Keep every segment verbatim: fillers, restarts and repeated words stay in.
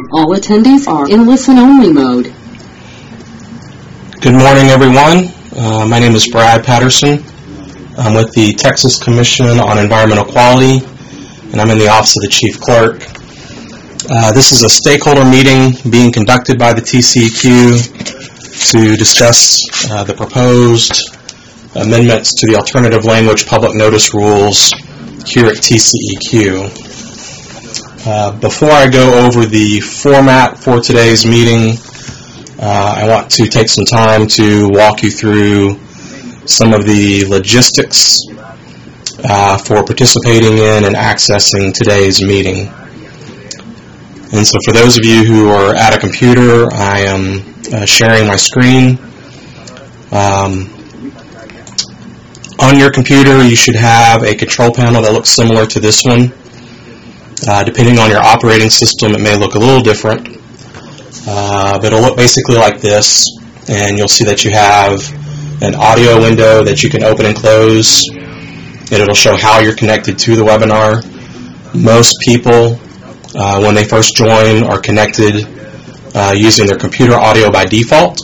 All attendees are in listen-only mode. Good morning, everyone. Uh, my name is Brad Patterson. I'm with the Texas Commission on Environmental Quality, and I'm in the Office of the Chief Clerk. Uh, this is a stakeholder meeting being conducted by the T C E Q to discuss uh, the proposed amendments to the Alternative Language Public Notice Rules here at T C E Q. Uh, before I go over the format for today's meeting, uh, I want to take some time to walk you through some of the logistics uh, for participating in and accessing today's meeting. And so for those of you who are at a computer, I am uh, sharing my screen. Um, on your computer, you should have a control panel that looks similar to this one. Uh, depending on your operating system, it may look a little different, uh, but it'll look basically like this, and you'll see that you have an audio window that you can open and close, and it'll show how you're connected to the webinar. Most people, uh, when they first join, are connected uh, using their computer audio by default.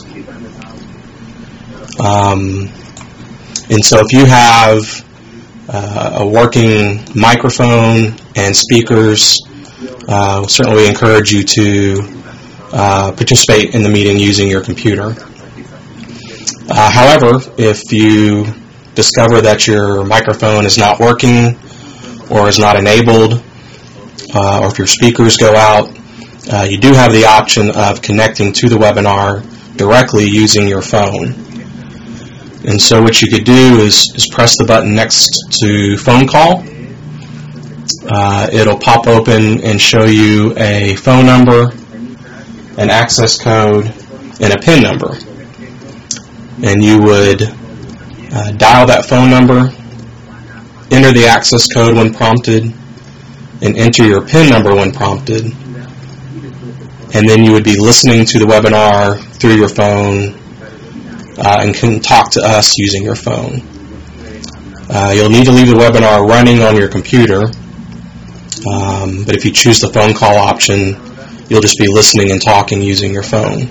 Um, and so if you have Uh, a working microphone and speakers, uh, certainly we encourage you to uh, participate in the meeting using your computer. Uh, however, if you discover that your microphone is not working or is not enabled, uh, or if your speakers go out, uh, you do have the option of connecting to the webinar directly using your phone. And so what you could do is, is press the button next to phone call. Uh, it'll pop open and show you a phone number, an access code, and a PIN number. And you would uh, dial that phone number, enter the access code when prompted, and enter your PIN number when prompted. And then you would be listening to the webinar through your phone, Uh, and can talk to us using your phone. Uh, you'll need to leave the webinar running on your computer, um, but if you choose the phone call option, you'll just be listening and talking using your phone.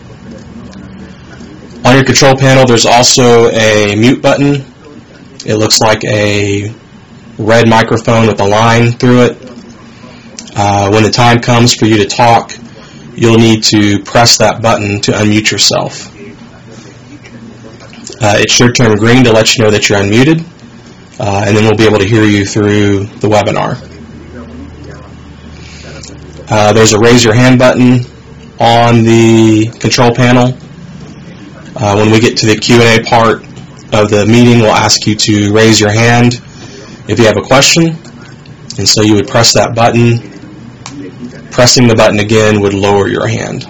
On your control panel, there's also a mute button. It looks like a red microphone with a line through it. Uh, when the time comes for you to talk, you'll need to press that button to unmute yourself. Uh, it should turn green to let you know that you're unmuted, uh, and then we'll be able to hear you through the webinar. Uh, there's a raise your hand button on the control panel. Uh, when we get to the Q and A part of the meeting, we'll ask you to raise your hand if you have a question, and so you would press that button. Pressing the button again would lower your hand.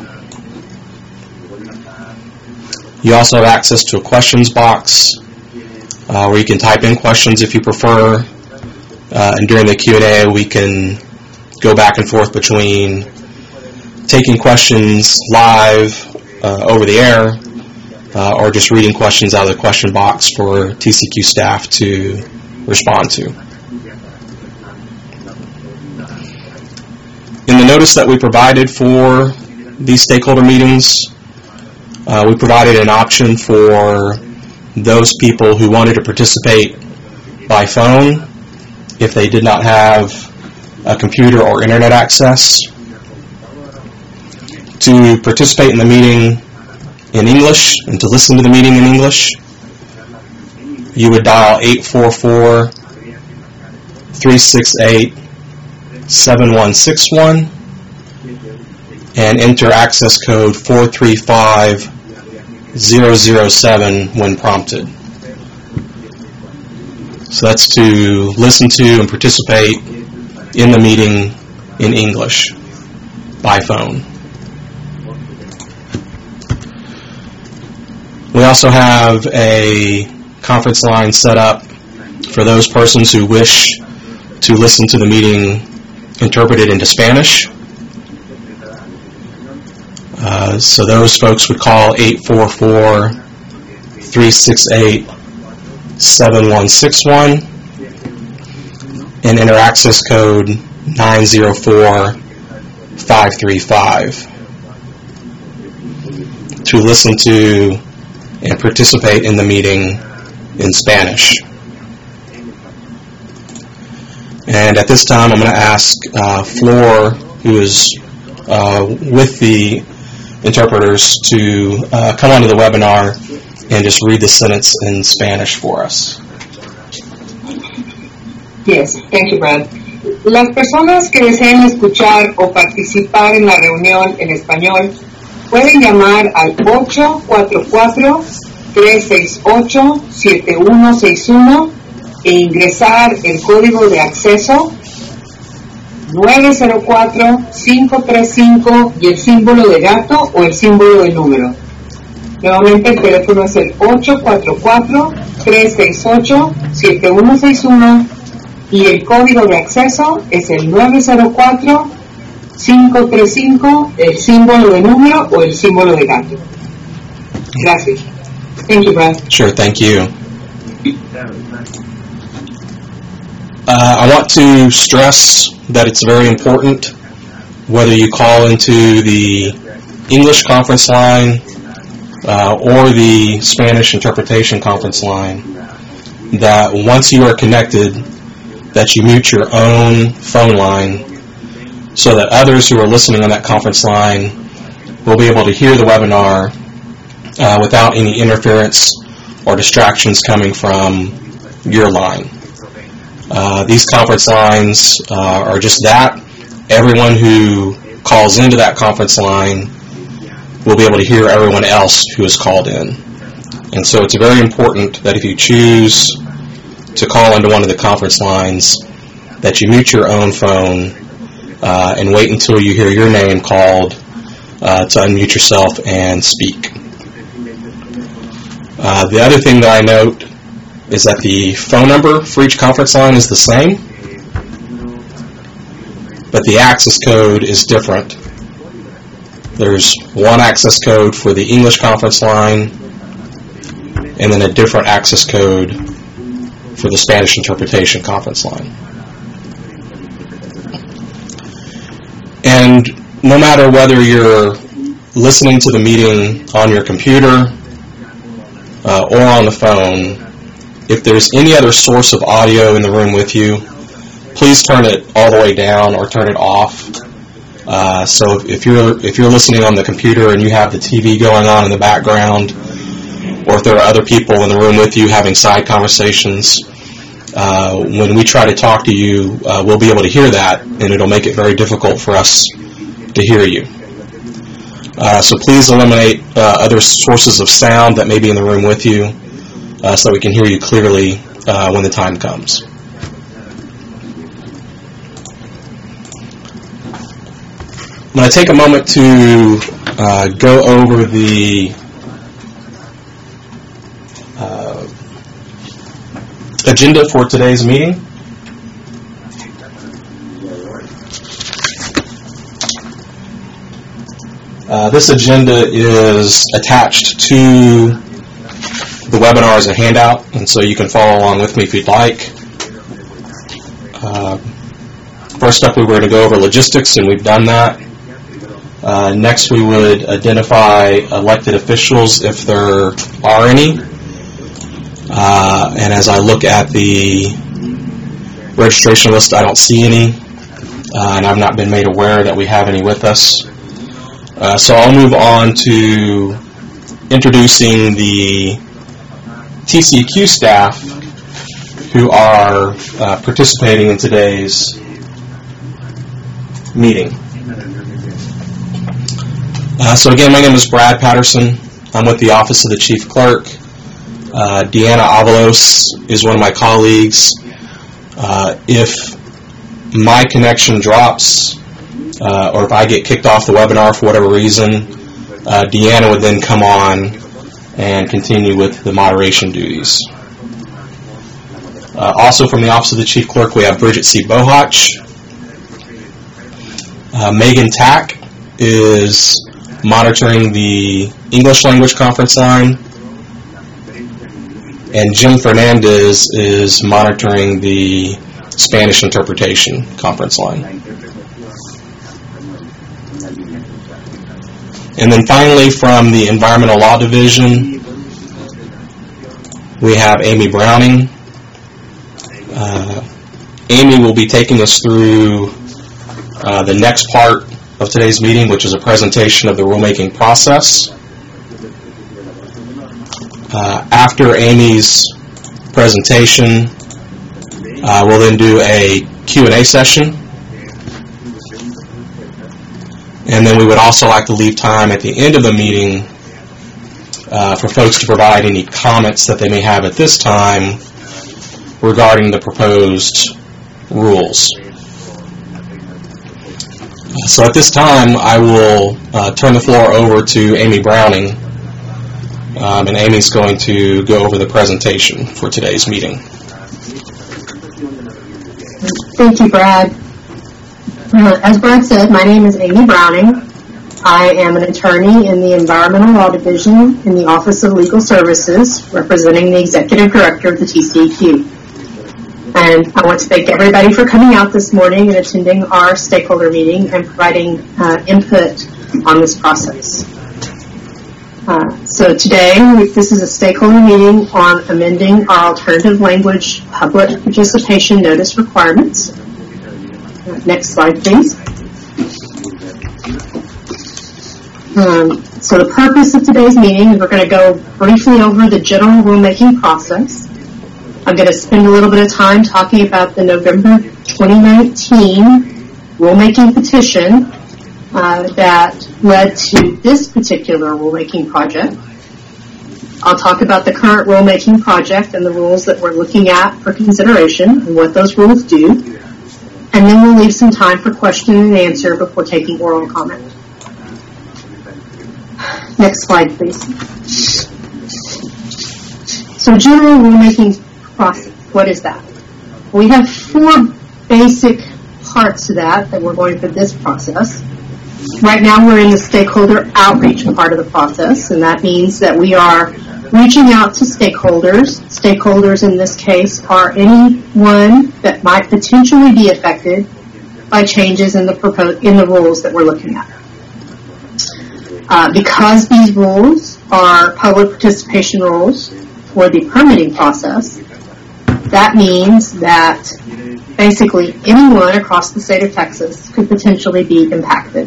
You also have access to a questions box uh, where you can type in questions if you prefer. Uh, and during the Q and A, we can go back and forth between taking questions live uh, over the air uh, or just reading questions out of the question box for T C Q staff to respond to. In the notice that we provided for these stakeholder meetings, Uh, we provided an option for those people who wanted to participate by phone if they did not have a computer or internet access. To participate in the meeting in English and to listen to the meeting in English, you would dial eight four four, three six eight, seven one six one and enter access code four three five zero zero seven when prompted. So that's to listen to and participate in the meeting in English by phone. We also have a conference line set up for those persons who wish to listen to the meeting interpreted into Spanish. Uh, so those folks would call eight four four, three six eight, seven one six one and enter access code nine zero four, five three five to listen to and participate in the meeting in Spanish. And at this time, I'm going to ask uh, Flor, who is uh, with the interpreters, to uh, come onto the webinar and just read the sentence in Spanish for us. Yes, thank you, Brad. Las personas que deseen escuchar o participar en la reunión en español pueden llamar al ocho cuatro cuatro, tres seis ocho, siete uno seis uno e ingresar el código de acceso nueve cero cuatro, cinco tres cinco y el símbolo de gato o el símbolo de número. Nuevamente el teléfono es el ocho cuatro cuatro, tres seis ocho, siete uno seis uno y el código de acceso es el nueve cero cuatro, cinco tres cinco, el símbolo de número o el símbolo de gato. Gracias. Thank you, Brad. Sure, thank you. Uh, I want to stress that it's very important, whether you call into the English conference line uh, or the Spanish interpretation conference line, that once you are connected, that you mute your own phone line so that others who are listening on that conference line will be able to hear the webinar uh, without any interference or distractions coming from your line. Uh, these conference lines uh, are just that. Everyone who calls into that conference line will be able to hear everyone else who is called in. And so it's very important that if you choose to call into one of the conference lines, that you mute your own phone uh, and wait until you hear your name called uh, to unmute yourself and speak. Uh, the other thing that I note is that the phone number for each conference line is the same, but the access code is different. There's one access code for the English conference line and then a different access code for the Spanish interpretation conference line. And no matter whether you're listening to the meeting on your computer uh, or on the phone, if there's any other source of audio in the room with you, please turn it all the way down or turn it off. Uh, so if you're if you're listening on the computer and you have the T V going on in the background, or if there are other people in the room with you having side conversations, uh, when we try to talk to you, uh, we'll be able to hear that, and it'll make it very difficult for us to hear you. Uh, so please eliminate uh, other sources of sound that may be in the room with you, uh, so that we can hear you clearly uh, when the time comes. I'm going to take a moment to uh, go over the uh, agenda for today's meeting. Uh, this agenda is attached to the webinar as a handout, and so you can follow along with me if you'd like. Uh, first up, we were going to go over logistics, and we've done that. Uh, next, we would identify elected officials if there are any. Uh, and as I look at the registration list, I don't see any, uh, and I've not been made aware that we have any with us. Uh, so I'll move on to introducing the T C Q staff who are uh, participating in today's meeting. Uh, so again, my name is Brad Patterson. I'm with the Office of the Chief Clerk. Uh, Deanna Avalos is one of my colleagues. Uh, if my connection drops, uh, or if I get kicked off the webinar for whatever reason, uh, Deanna would then come on and continue with the moderation duties. Uh, also from the Office of the Chief Clerk, we have Bridget C. Bohach. Uh, Megan Tack is monitoring the English language conference line, and Jim Fernandez is monitoring the Spanish interpretation conference line. And then finally, from the Environmental Law Division, we have Amy Browning. Uh, Amy will be taking us through uh, the next part of today's meeting, which is a presentation of the rulemaking process. Uh, after Amy's presentation, uh, we'll then do a Q and A session. And then we would also like to leave time at the end of the meeting uh, for folks to provide any comments that they may have at this time regarding the proposed rules. So at this time, I will uh, turn the floor over to Amy Browning, um, and Amy's going to go over the presentation for today's meeting. Thank you, Brad. Uh, as Brad said, my name is Amy Browning. I am an attorney in the Environmental Law Division in the Office of Legal Services, representing the Executive Director of the T C E Q. And I want to thank everybody for coming out this morning and attending our stakeholder meeting and providing uh, input on this process. Uh, so today, this is a stakeholder meeting on amending our alternative language public participation notice requirements. Uh, next slide, please. Um, so the purpose of today's meeting is we're going to go briefly over the general rulemaking process. I'm going to spend a little bit of time talking about the November twenty nineteen rulemaking petition uh, that led to this particular rulemaking project. I'll talk about the current rulemaking project and the rules that we're looking at for consideration and what those rules do. And then we'll leave some time for question and answer before taking oral comment. Next slide, please. So general rulemaking process, what is that? We have four basic parts to that that we're going through this process. Right now we're in the stakeholder outreach part of the process, and that means that we are reaching out to stakeholders. Stakeholders in this case are anyone that might potentially be affected by changes in the proposed, in the rules that we're looking at. Uh, because these rules are public participation rules for the permitting process, that means that basically anyone across the state of Texas could potentially be impacted.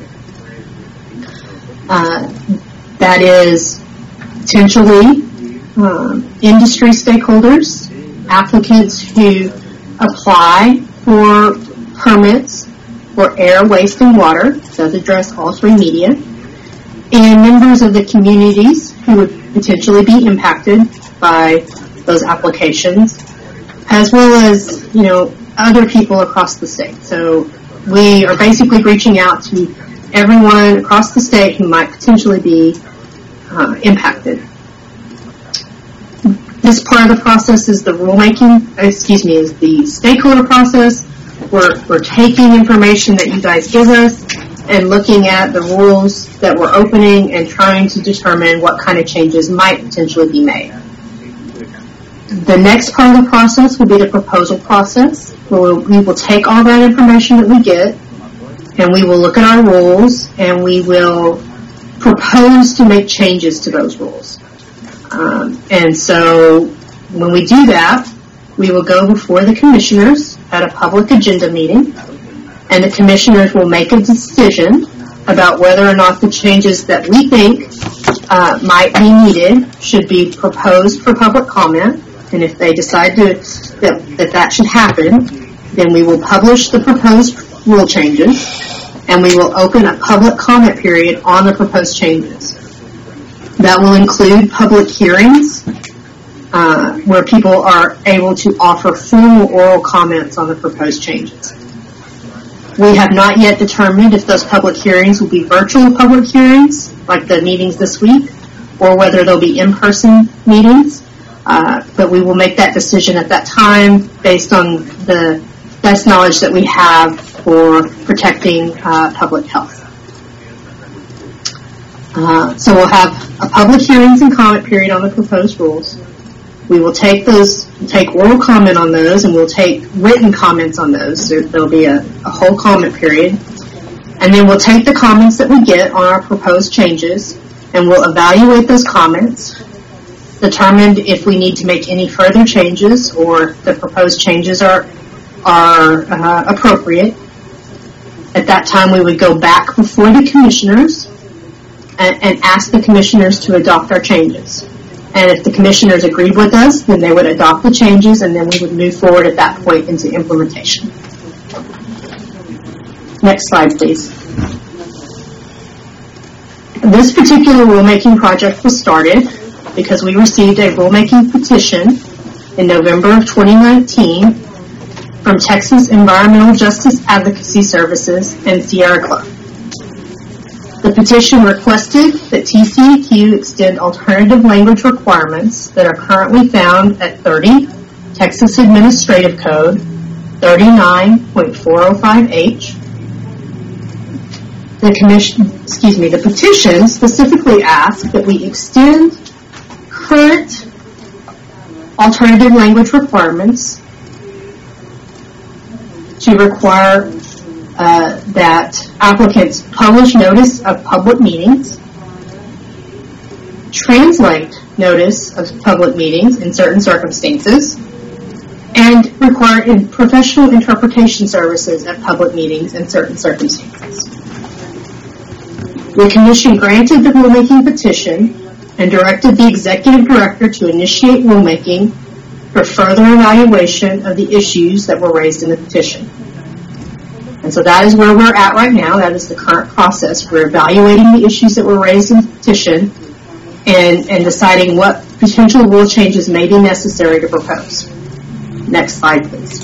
Uh, that is potentially um, industry stakeholders, applicants who apply for permits for air, waste, and water, does address all three media, and members of the communities who would potentially be impacted by those applications, as well as, you know, other people across the state. So we are basically reaching out to everyone across the state who might potentially be uh, impacted. This part of the process is the rulemaking, excuse me, is the stakeholder process. We're, we're taking information that you guys give us and looking at the rules that we're opening and trying to determine what kind of changes might potentially be made. The next part of the process will be the proposal process, where we'll, we will take all that information that we get and we will look at our rules and we will propose to make changes to those rules. Um, and so when we do that, we will go before the commissioners at a public agenda meeting, and the commissioners will make a decision about whether or not the changes that we think uh, might be needed should be proposed for public comment. And if they decide to, that, that that should happen, then we will publish the proposed rule changes, and we will open a public comment period on the proposed changes. That will include public hearings, uh, where people are able to offer formal oral comments on the proposed changes. We have not yet determined if those public hearings will be virtual public hearings, like the meetings this week, or whether they'll be in-person meetings. Uh, but we will make that decision at that time based on the best knowledge that we have for protecting uh, public health. Uh, so we'll have a public hearings and comment period on the proposed rules. We will take those, take oral comment on those, and we'll take written comments on those. So there'll be a, a whole comment period. And then we'll take the comments that we get on our proposed changes, and we'll evaluate those comments, determine if we need to make any further changes or the proposed changes are, are uh, appropriate. At that time, we would go back before the commissioners and, and ask the commissioners to adopt our changes. And if the commissioners agreed with us, then they would adopt the changes, and then we would move forward at that point into implementation. Next slide, please. This particular rulemaking project was started because we received a rulemaking petition in November of twenty nineteen from Texas Environmental Justice Advocacy Services and Sierra Club. The petition requested that T C E Q extend alternative language requirements that are currently found at thirty Texas Administrative Code thirty-nine point four oh five H. The commission, excuse me, the petition specifically asks that we extend current alternative language requirements to require uh, that applicants publish notice of public meetings, translate notice of public meetings in certain circumstances, and require in professional interpretation services at public meetings in certain circumstances. The Commission granted the rulemaking petition and directed the Executive Director to initiate rulemaking for further evaluation of the issues that were raised in the petition. And so that is where we're at right now. That is the current process. We're evaluating the issues that were raised in the petition and, and deciding what potential rule changes may be necessary to propose. Next slide, please.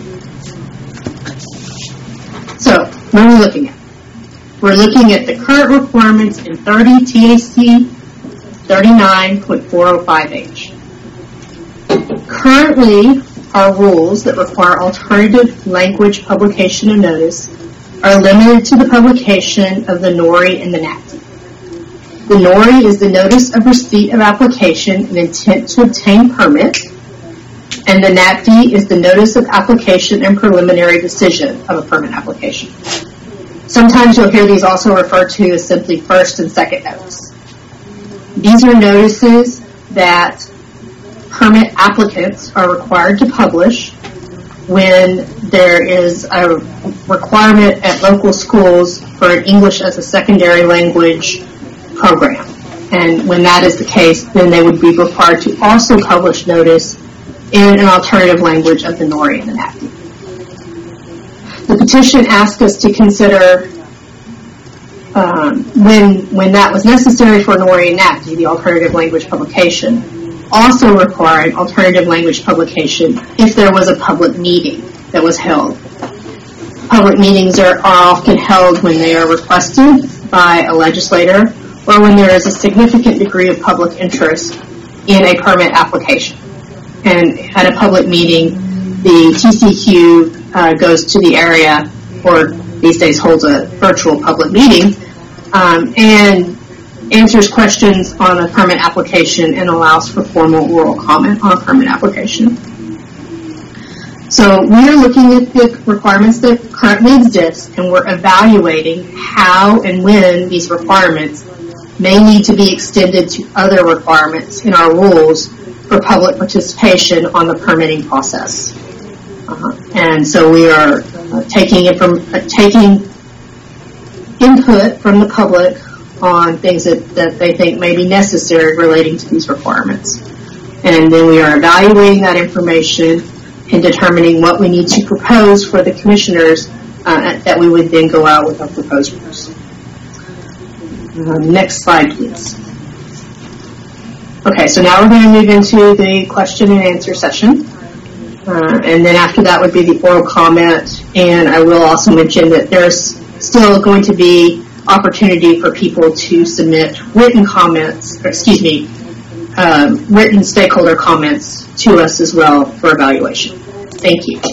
So, what are we looking at? We're looking at the current requirements in thirty T A C thirty-nine point four oh five H. Currently, our rules that require alternative language publication and notice are limited to the publication of the N O R I and the N A P D. The N O R I is the Notice of Receipt of Application and Intent to Obtain Permit, and the N A P D is the Notice of Application and Preliminary Decision of a Permit Application. Sometimes you'll hear these also referred to as simply first and second notice. These are notices that permit applicants are required to publish when there is a requirement at local schools for an English as a secondary language program. And when that is the case, then they would be required to also publish notice in an alternative language of the N O R I and the N A P D. The petition asked us to consider um, when when that was necessary for N O R I and N A P D, the alternative language publication, also required alternative language publication if there was a public meeting that was held. Public meetings are, are often held when they are requested by a legislator or when there is a significant degree of public interest in a permit application. And at a public meeting, the T C E Q uh, goes to the area, or these days holds a virtual public meeting, um, and answers questions on a permit application and allows for formal oral comment on a permit application. So we are looking at the requirements that currently exist, and we're evaluating how and when these requirements may need to be extended to other requirements in our rules for public participation on the permitting process. Uh, and so we are uh, taking it from uh, taking input from the public on things that, that they think may be necessary relating to these requirements. And then we are evaluating that information and determining what we need to propose for the commissioners uh, that we would then go out with our proposed rules. Uh, next slide, please. Okay, so now we're going to move into the question and answer session. Uh, and then after that would be the oral comment. And I will also mention that there's still going to be opportunity for people to submit written comments, or excuse me, um, written stakeholder comments to us as well for evaluation. Thank you.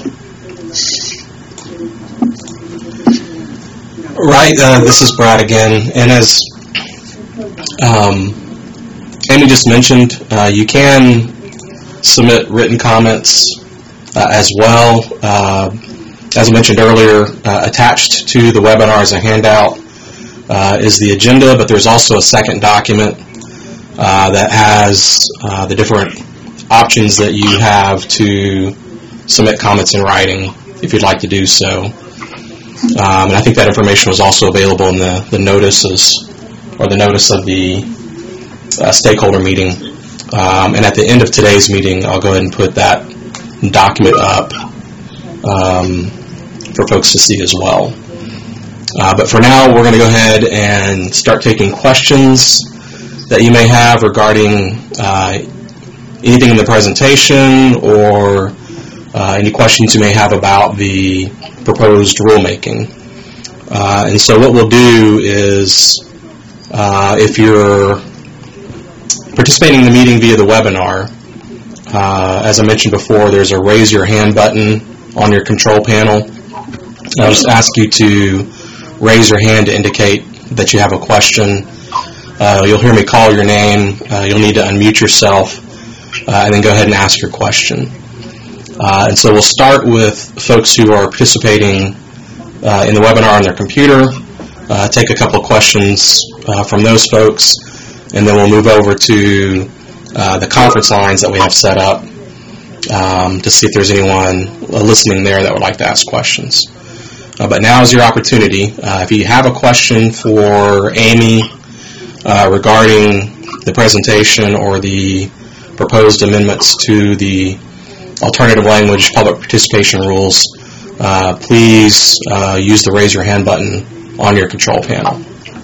Right, uh, this is Brad again, and as um, Amy just mentioned, uh, you can submit written comments uh, as well. Uh, as I mentioned earlier, uh, attached to the webinar as a handout uh, is the agenda, but there's also a second document uh, that has uh, the different options that you have to submit comments in writing if you'd like to do so. Um, and I think that information was also available in the, the notices or the notice of the uh, stakeholder meeting. Um, and at the end of today's meeting, I'll go ahead and put that document up um, for folks to see as well. Uh, but for now, we're going to go ahead and start taking questions that you may have regarding uh, anything in the presentation or uh, any questions you may have about the proposed rulemaking. Uh, and so what we'll do is, uh, if you're participating in the meeting via the webinar, uh, as I mentioned before, there's a raise your hand button on your control panel. I'll just ask you to raise your hand to indicate that you have a question. Uh, you'll hear me call your name. Uh, you'll need to unmute yourself uh, and then go ahead and ask your question. Uh, and so we'll start with folks who are participating uh, in the webinar on their computer, uh, take a couple of questions uh, from those folks, and then we'll move over to uh, the conference lines that we have set up um, to see if there's anyone listening there that would like to ask questions. Uh, but now is your opportunity. Uh, if you have a question for Amy uh, regarding the presentation or the proposed amendments to the alternative language public participation rules, uh, please uh, use the raise your hand button on your control panel.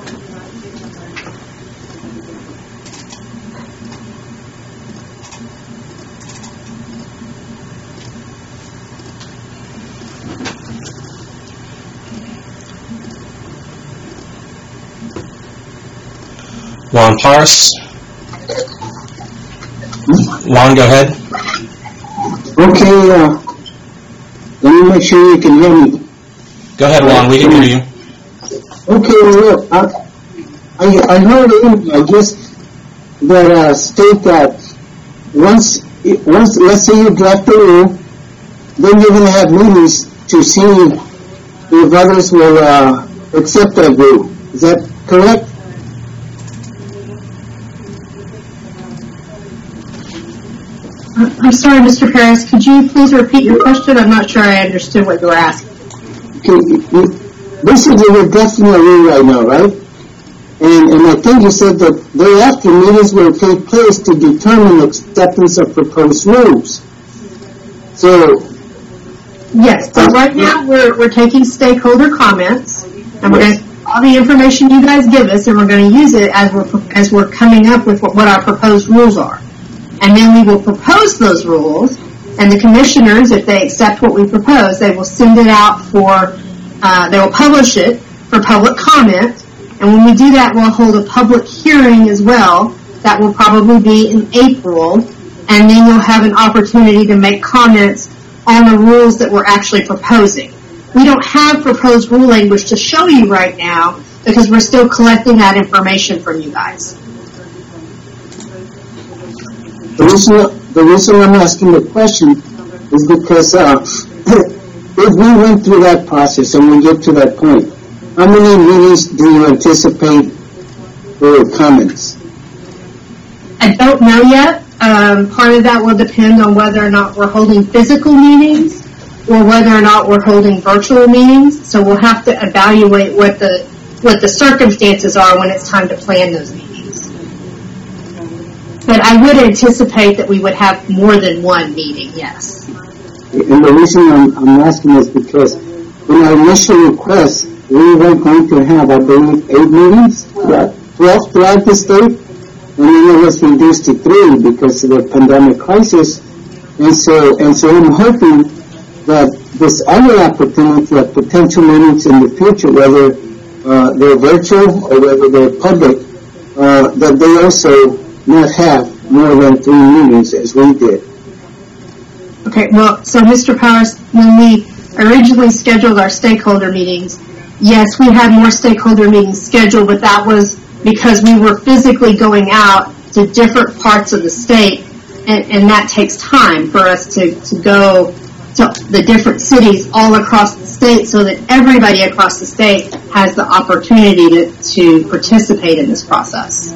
Juan Paris. Juan, go ahead. Okay, uh, let me make sure you can hear me. Go ahead, Juan, we can hear you. Okay, well, I, I, I heard, I guess, that uh, state that once, once, let's say you draft the rule, then you're going to have meetings to see if others will uh, accept that rule. Is that correct? I'm sorry, Mister Paris, could you please repeat your question? I'm not sure I understood what you were asking. Okay, basically we're drafting a rule right now, right? And, and I think you said that thereafter meetings will take place to determine acceptance of proposed rules. So, yes, so right now we're, we're taking stakeholder comments, and we're going to all the information you guys give us, and we're going to use it as we're as we're coming up with what, what our proposed rules are. And then we will propose those rules, and the commissioners, if they accept what we propose, they will send it out for, uh, they will publish it for public comment, and when we do that, we'll hold a public hearing as well. That will probably be in April, and then you'll have an opportunity to make comments on the rules that we're actually proposing. We don't have proposed rule language to show you right now because we're still collecting that information from you guys. The reason, the reason I'm asking the question is because uh, if we went through that process and we get to that point, how many meetings do you anticipate for comments? I don't know yet. Um, part of that will depend on whether or not we're holding physical meetings or whether or not we're holding virtual meetings. So we'll have to evaluate what the what the circumstances are when it's time to plan those meetings. But I would anticipate that we would have more than one meeting, yes. And the reason I'm, I'm asking is because in our initial request, we were going to have, I believe, eight meetings, twelve throughout the state, and then it was reduced to three because of the pandemic crisis. And so, and so I'm hoping that this other opportunity of potential meetings in the future, whether uh, they're virtual or whether they're public, uh, that they also not have more than three meetings as we did. Okay, well, so Mister Powers, when we originally scheduled our stakeholder meetings, yes, we had more stakeholder meetings scheduled, but that was because we were physically going out to different parts of the state, and, and that takes time for us to, to go to the different cities all across the state so that everybody across the state has the opportunity to, to participate in this process.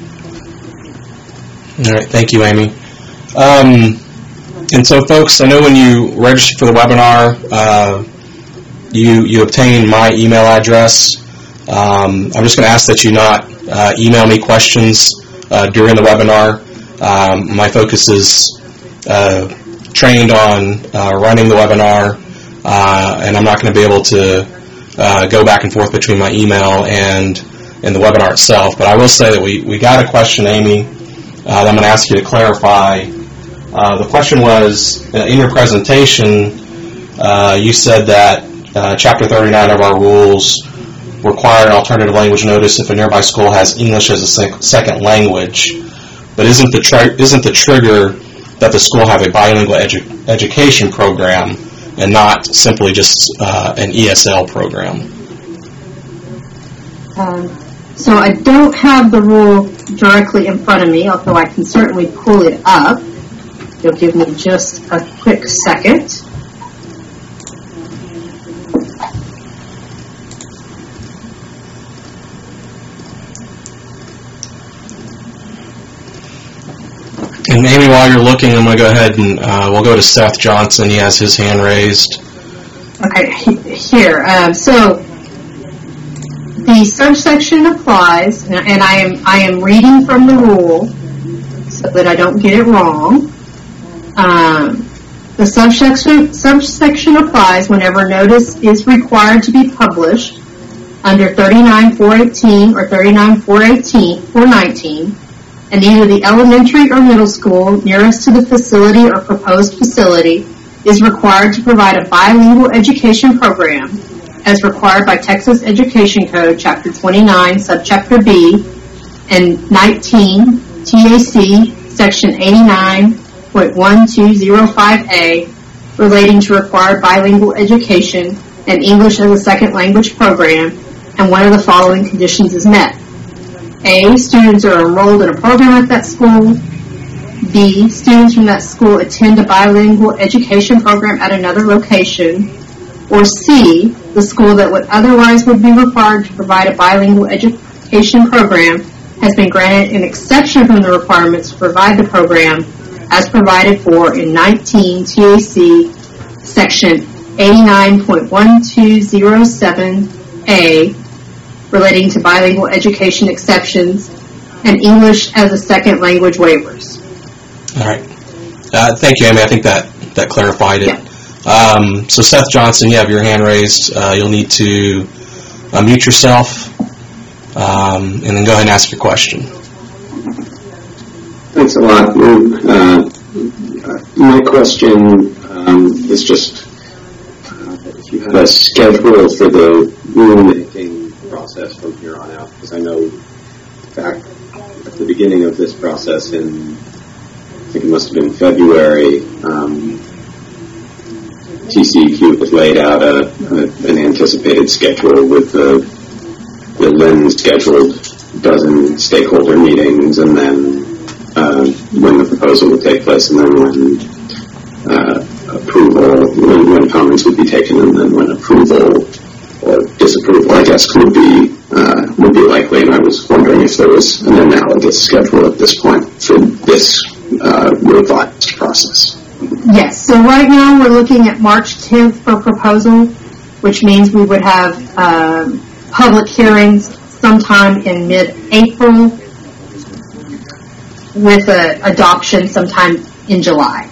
All right, thank you, Amy. Um, and so, folks, I know when you register for the webinar, uh, you you obtain my email address. Um, I'm just going to ask that you not uh, email me questions uh, during the webinar. Um, my focus is uh, trained on uh, running the webinar, uh, and I'm not going to be able to uh, go back and forth between my email and and the webinar itself. But I will say that we, we got a question, Amy, uh, that I'm going to ask you to clarify. Uh, the question was, uh, in your presentation, uh, you said that uh, Chapter thirty-nine of our rules require an alternative language notice if a nearby school has English as a sec- second language. But isn't the tri- isn't the trigger that the school have a bilingual edu- education program and not simply just uh, an E S L program? Um, so I don't have the rule directly in front of me, although I can certainly pull it up. You'll give me just a quick second. And Amy, while you're looking, I'm going to go ahead and uh, we'll go to Seth Johnson. He has his hand raised. Okay, here. Um, so the subsection applies, and, and I am I am reading from the rule so that I don't get it wrong. Um, the subsection subsection applies whenever notice is required to be published under thirty-nine four eighteen or thirty-nine four nineteen. And either the elementary or middle school nearest to the facility or proposed facility is required to provide a bilingual education program as required by Texas Education Code, Chapter twenty-nine, Subchapter B, and nineteen T A C, Section eighty-nine point twelve oh five A, relating to required bilingual education and English as a second language program, and one of the following conditions is met. A, students are enrolled in a program at that school. B, students from that school attend a bilingual education program at another location. Or C, the school that would otherwise would be required to provide a bilingual education program has been granted an exception from the requirements to provide the program as provided for in nineteen T A C Section eighty-nine point twelve oh seven A, relating to bilingual education exceptions and English as a second language waivers. All right. Uh, thank you, Amy. I think that, that clarified it. Yeah. Um, so, Seth Johnson, you have your hand raised. Uh, you'll need to unmute yourself um, and then go ahead and ask your question. Thanks a lot, Luke. Uh, my question um, is just uh, if you have a schedule for the rulemaking process from here on out, because I know back at the beginning of this process in, I think it must have been February, um, T C Q has laid out a, a, an anticipated schedule with the, the Lynn scheduled dozen stakeholder meetings, and then uh, when the proposal would take place, and then when uh, approval, when, when comments would be taken, and then when approval or disapproval, I guess, would be uh, would be likely. And I was wondering if there was an analogous schedule at this point for this uh, revised process. Yes. So right now we're looking at March tenth for proposal, which means we would have um, public hearings sometime in mid-April with a adoption sometime in July.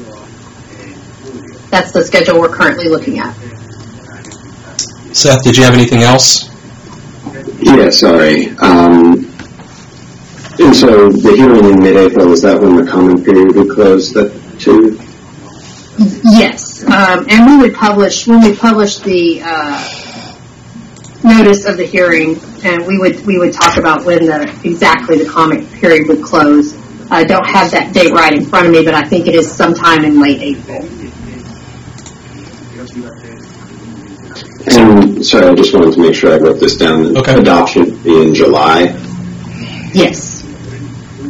That's the schedule we're currently looking at. Seth, did you have anything else? Yeah, sorry. Um, and so the hearing in mid-April, is that when the comment period would close that too? Yes, um, and we would publish, when we publish the uh, notice of the hearing, and we would we would talk about when the exactly the comment period would close. I don't have that date right in front of me, but I think it is sometime in late April. And sorry, I just wanted to make sure I wrote this down. Okay. Adoption would be in July. Yes.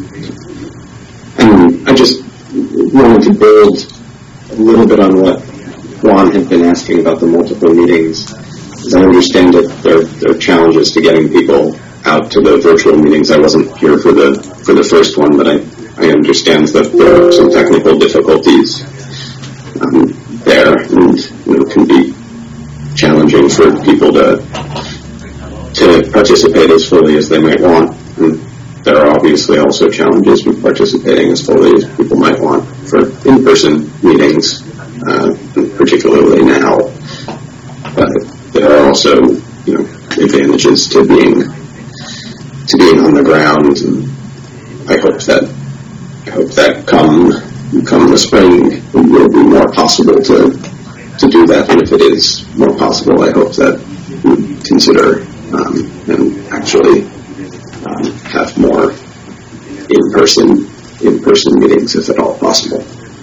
And I just wanted to build a little bit on what Juan had been asking about the multiple meetings. As I understand it, there, there are challenges to getting people out to the virtual meetings. I wasn't here for the for the first one, but I, I understand that there are some technical difficulties um, there, and you know, can be challenging for people to to participate as fully as they might want. And there are obviously also challenges with participating as fully as people might want for in-person meetings, uh, particularly now. But there are also, you know, advantages to being to being on the ground, and I hope that I hope that come come the spring it will be more possible to to do that. And if it is more possible, I hope that we consider um, and actually um, have more in-person in-person meetings if at all possible.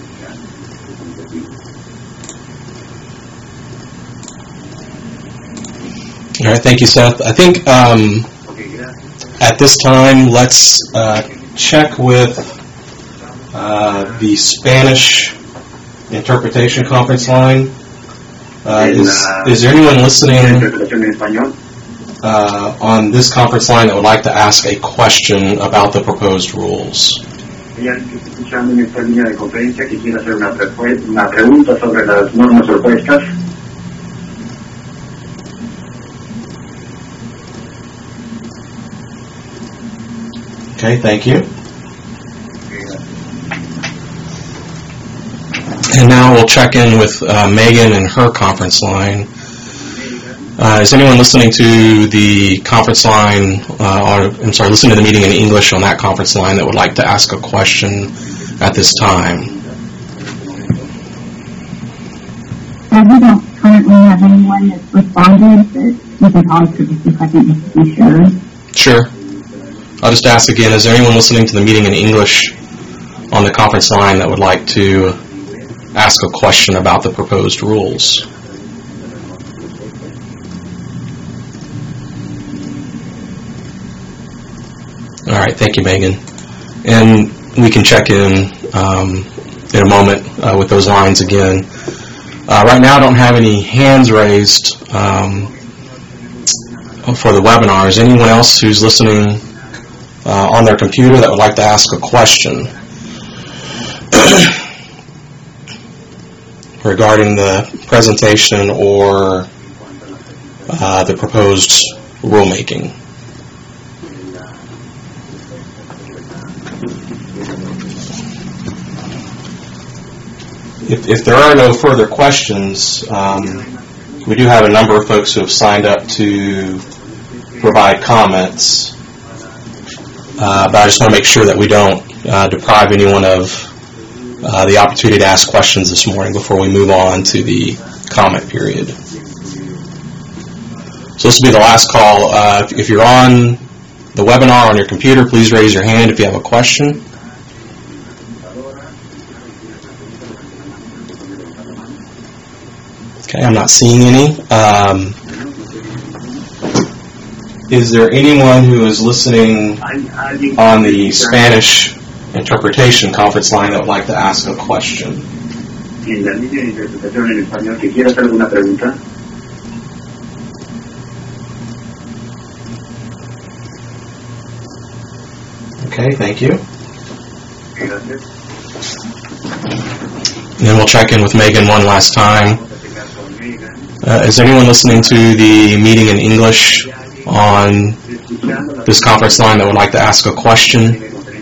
All right, thank you, Seth. I think um, at this time, let's uh, check with uh, the Spanish interpretation conference line. Uh, is, is there anyone listening uh, on this conference line that would like to ask a question about the proposed rules? Okay, thank you. And now we'll check in with uh, Megan and her conference line. Uh, is anyone listening to the conference line, uh, or, I'm sorry, listening to the meeting in English on that conference line that would like to ask a question at this time? We don't currently have anyone that's responded, but we can pause for just a second just to be sure. Sure. I'll just ask again, is there anyone listening to the meeting in English on the conference line that would like to ask a question about the proposed rules? All right, thank you, Megan. And we can check in um, in a moment uh, with those lines again. Uh, right now I don't have any hands raised um, for the webinar. Is anyone else who's listening uh, on their computer that would like to ask a question regarding the presentation or uh, the proposed rulemaking? If, if there are no further questions, um, we do have a number of folks who have signed up to provide comments, uh, but I just want to make sure that we don't uh, deprive anyone of Uh, the opportunity to ask questions this morning before we move on to the comment period. So this will be the last call. Uh, if, if you're on the webinar on your computer, please raise your hand if you have a question. Okay, I'm not seeing any. Um, is there anyone who is listening on the Spanish interpretation conference line that would like to ask a question? Okay, thank you. And then we'll check in with Megan one last time. Uh, is anyone listening to the meeting in English on this conference line that would like to ask a question?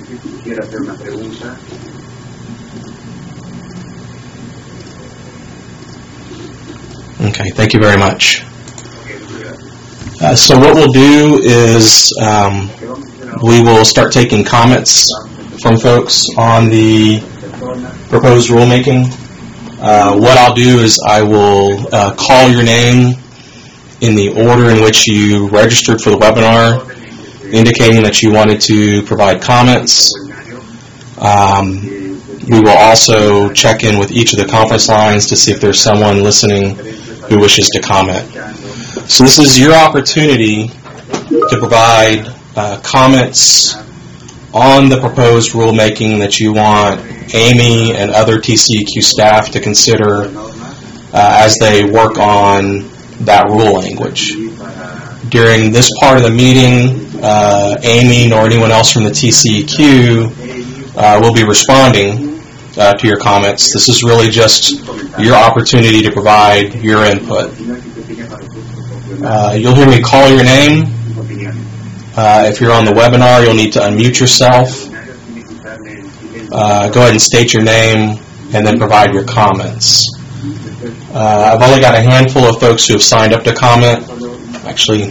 Okay, thank you very much. Uh, so what we'll do is um, we will start taking comments from folks on the proposed rulemaking. Uh, what I'll do is I will uh, call your name in the order in which you registered for the webinar, indicating that you wanted to provide comments. Um, we will also check in with each of the conference lines to see if there's someone listening who wishes to comment. So this is your opportunity to provide uh, comments on the proposed rulemaking that you want Amy and other T C E Q staff to consider uh, as they work on that rule language. During this part of the meeting, uh, Amy nor anyone else from the T C E Q uh, will be responding uh, to your comments. This is really just your opportunity to provide your input. Uh, you'll hear me call your name. Uh, if you're on the webinar, you'll need to unmute yourself. Uh, go ahead and state your name and then provide your comments. Uh, I've only got a handful of folks who have signed up to comment. Actually,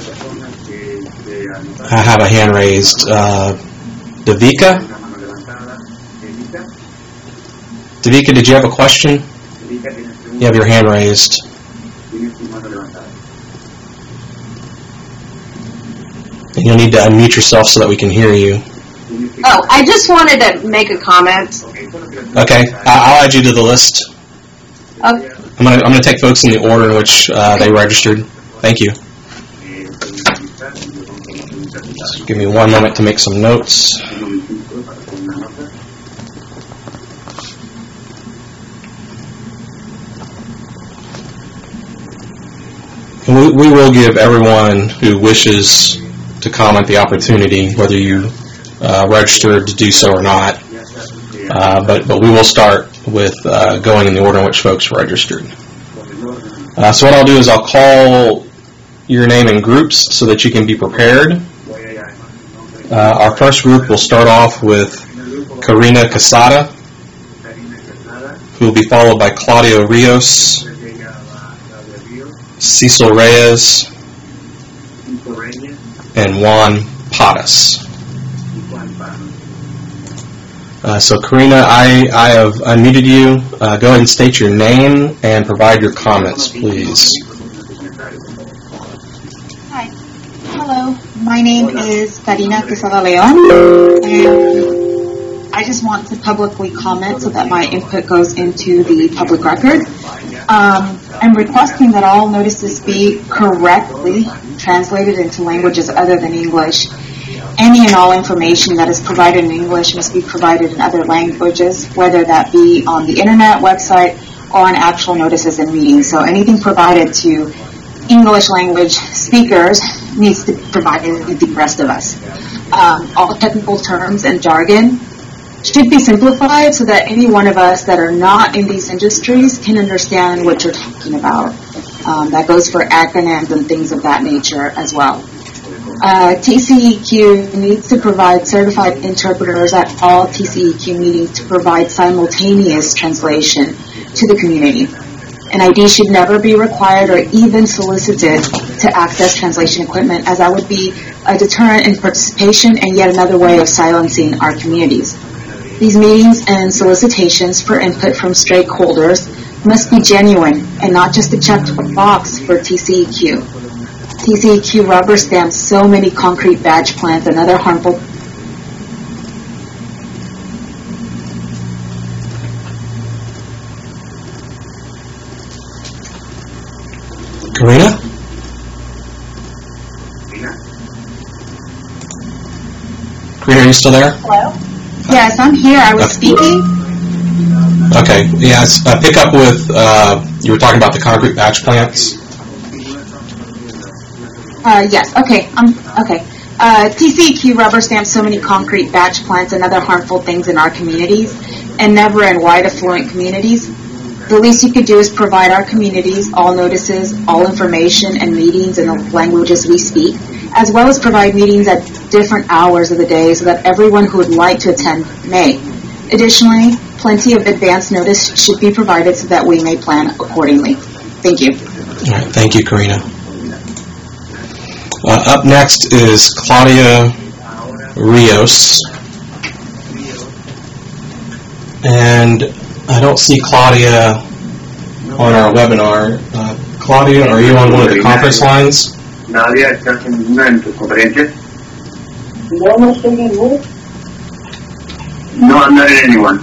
I have a hand raised. Uh, Davika? Davika, did you have a question? You have your hand raised. And you'll need to unmute yourself so that we can hear you. Oh, I just wanted to make a comment. Okay, I'll add you to the list. Okay. I'm going to I'm going to take folks in the order in which uh, they registered. Thank you. Just give me one moment to make some notes. And we, we will give everyone who wishes to comment the opportunity, whether you uh, registered to do so or not. Uh, but, but we will start with uh, going in the order in which folks registered. Uh, so what I'll do is I'll call your name in groups so that you can be prepared. Uh, our first group will start off with Karina Casada, who will be followed by Claudio Rios, Cecil Reyes, and Juan Patas. Uh, so Karina, I, I have unmuted you. Uh, go ahead and state your name and provide your comments, please. Hi. Hello. My name is Karina Quesada Leon, and I just want to publicly comment so that my input goes into the public record. Um, I'm requesting that all notices be correctly translated into languages other than English. Any and all information that is provided in English must be provided in other languages, whether that be on the internet, website, or on actual notices and meetings. So anything provided to English language speakers needs to be provided to the rest of us. Um, all technical terms and jargon should be simplified so that any one of us that are not in these industries can understand what you're talking about. Um, that goes for acronyms and things of that nature as well. Uh, T C E Q needs to provide certified interpreters at all T C E Q meetings to provide simultaneous translation to the community. An I D should never be required or even solicited to access translation equipment, as that would be a deterrent in participation and yet another way of silencing our communities. These meetings and solicitations for input from stakeholders must be genuine and not just a checked box for T C E Q. T C E Q rubber stamps so many concrete badge plans and other harmful Karina? Karina, are you still there? Hello? Yes, I'm here. I was speaking. Okay, yes. Uh, pick up with, uh, you were talking about the concrete batch plants. Uh, yes, okay. Um, okay. Uh, T C E Q rubber stamps so many concrete batch plants and other harmful things in our communities, and never in wide affluent communities. The least you could do is provide our communities all notices, all information, and meetings in the languages we speak, as well as provide meetings at different hours of the day so that everyone who would like to attend may. Additionally, plenty of advance notice should be provided so that we may plan accordingly. Thank you. All right, thank you, Karina. Uh, up next is Claudia Rios. And I don't see Claudia on our webinar. Uh, Claudia, are you on one of the conference lines? Nadia, ¿estás en una de tus conferencias? No, no estoy en ninguna. No, I'm not in anyone.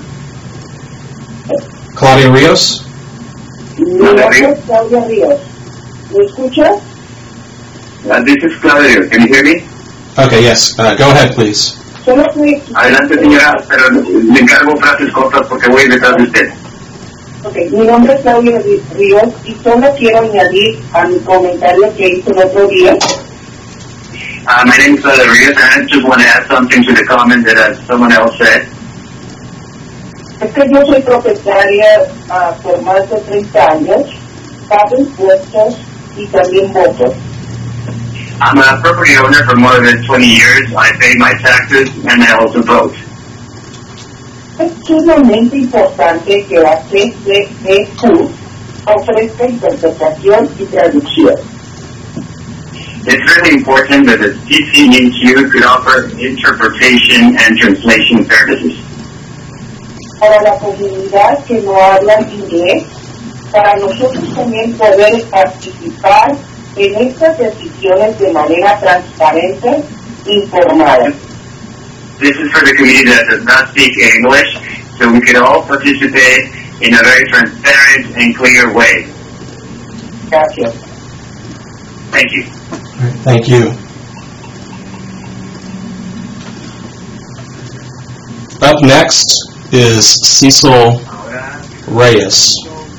Claudia Rios? No, no soy Claudia Ríos. ¿Me escuchas? Uh, this is Claudia. Can you hear me? Okay, yes. Uh, go ahead, please. Solo estoy... Adelante, señora, pero le encargo frases cortas porque voy detrás de usted. Ok, mi nombre es Claudia Ríos y solo quiero añadir a mi comentario que hice el otro día. Uh, my name is Claudia Rios, and I just want to add something to the comment that uh, someone else said. Es que yo soy propietaria uh, por más de treinta años, pago impuestos y también voto. I'm a property owner for more than twenty years. I pay my taxes and I also vote. Es sumamente importante que la C C E Q ofrezca interpretación y traducción. It's really important that the C C E Q could offer interpretation and translation services. Para la comunidad que no habla inglés, para nosotros también poder participar en estas decisiones de manera transparente e informada. This is for the community that does not speak English, so we could all participate in a very transparent and clear way. Gracias. Thank you. Thank you. Up next is Cecil Reyes.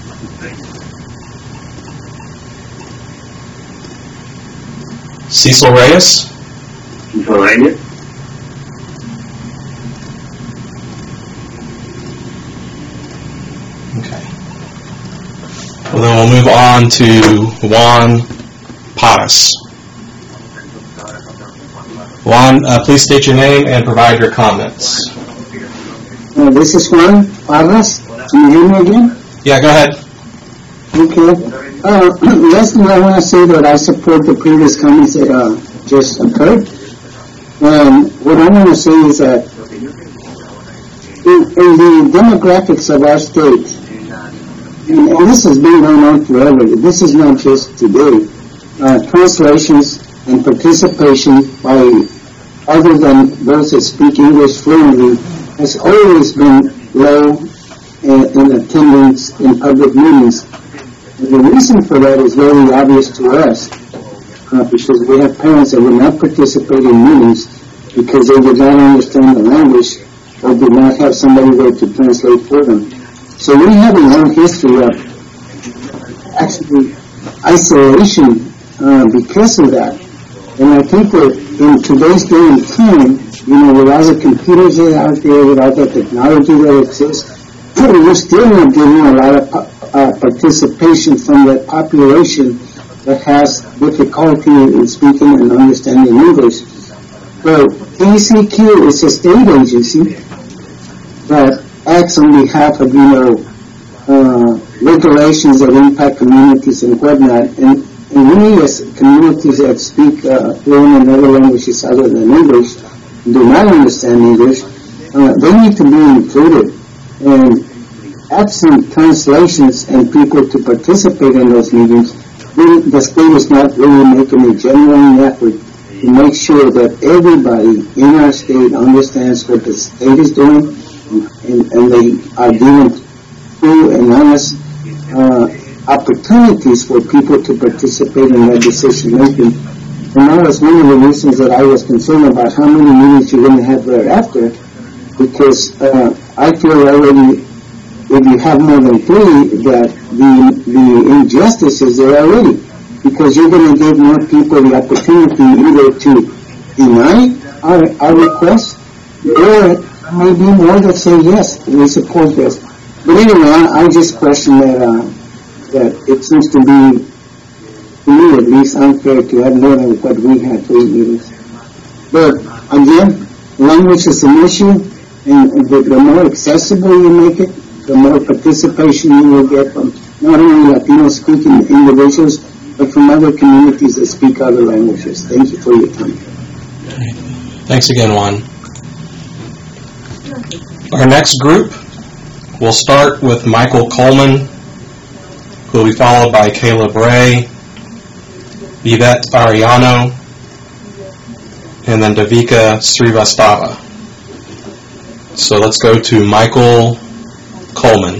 Cecil Reyes? Cecil Reyes? Okay. Well, then we'll move on to Juan Paras. Juan, uh, please state your name and provide your comments. Uh, this is Juan Paras. Can you hear me again? Yeah, go ahead. Okay. Uh, last thing I want to say that I support the previous comments that uh, just occurred. And what I want to say is that in, in the demographics of our state, and, and this has been going on forever, this is not just today, uh, translations and participation by other than those that speak English fluently has always been low in, in attendance in public meetings. And the reason for that is very obvious to us, uh, because we have parents that will not participate in meetings because they did not understand the language or did not have somebody there to translate for them. So we have a long history of actually isolation uh, because of that. And I think that in today's day and time, you know, with all the computers that are out there, with all the technology that exists, we're still not getting a lot of uh, participation from the population that has difficulty in speaking and understanding English. But A C Q is a state agency that acts on behalf of, you know, uh, regulations that impact communities and whatnot. And, and we as communities that speak uh, fluent in other languages other than English, do not understand English, uh, they need to be included. And absent translations and people to participate in those meetings, really, the state is not really making a genuine effort to make sure that everybody in our state understands what the state is doing, and, and they are given true and honest uh, opportunities for people to participate in that decision making. And that was one of the reasons that I was concerned about how many meetings you're going to have thereafter, because uh, I feel already if you have more than three, that the the injustice is there already, because you're going to give more people the opportunity either to deny our, our request, or maybe more that say yes, we support this. But anyway, I, I just question that uh, that it seems to be, to me at least, unfair to have more than what we had three meetings. But again, language is an issue, and the, the more accessible you make it, the more participation you will get from not only Latino-speaking individuals, but from other communities that speak other languages. Thank you for your time. Thanks again, Juan. Our next group will start with Michael Coleman, who will be followed by Caleb Ray, Vivette Ariano, and then Davika Srivastava. So let's go to Michael Coleman.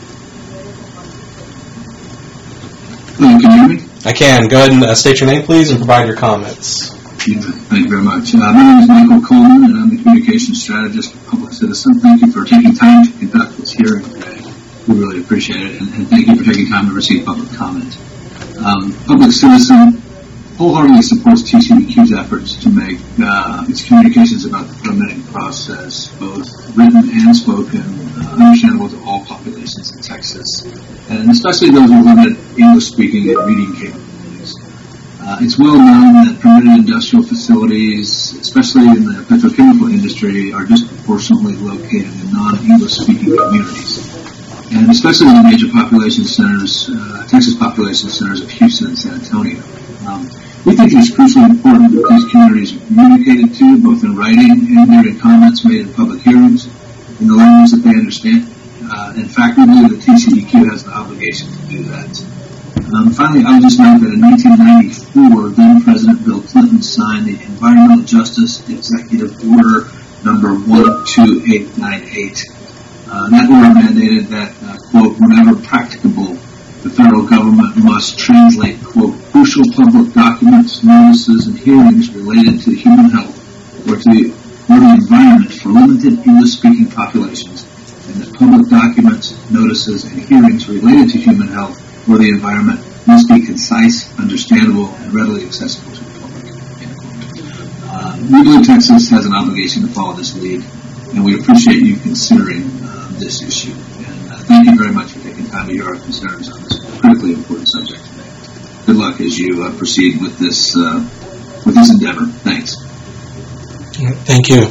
Hello, can you hear me? I can. Go ahead and uh, state your name, please, and provide your comments. Yeah, thank you very much. Uh, my name is Michael Coleman, and I'm the Communications Strategist for Public Citizen. Thank you for taking time to conduct this hearing today. We really appreciate it. and, and thank you for taking time to receive public comment. Um, Public Citizen wholeheartedly supports T C E Q's efforts to make uh, its communications about the permitting process, both written and spoken, uh, understandable to all populations in Texas, and especially those with limited English-speaking and reading capabilities. Uh, it's well known that permitted industrial facilities, especially in the petrochemical industry, are disproportionately located in non-English-speaking communities, and especially in the major population centers, uh, Texas population centers of Houston and San Antonio. Um, we think it's crucially important that these communities are communicated to, both in writing and during comments made in public hearings, in the language that they understand. Uh, in fact, we believe that T C E Q has the obligation to do that. Um, finally, I would just note that in nineteen ninety-four, then President Bill Clinton signed the Environmental Justice Executive Order number one two eight nine eight. Uh, that order mandated that, uh, quote, whenever practicable, the federal government must translate, quote, crucial public documents, notices, and hearings related to human health or to the, or the environment for limited English-speaking populations, and that public documents, notices, and hearings related to human health or the environment must be concise, understandable, and readily accessible to the public. Uh, we believe Texas has an obligation to follow this lead, and we appreciate you considering uh, this issue. And uh, thank you very much for taking time to hear our concerns on this critically important subject today. Good luck as you uh, proceed with this uh, with this endeavor. Thanks. Thank you.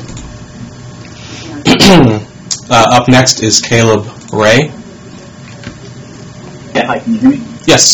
uh, up next is Caleb Ray. Yeah, hi, can you hear me? Yes.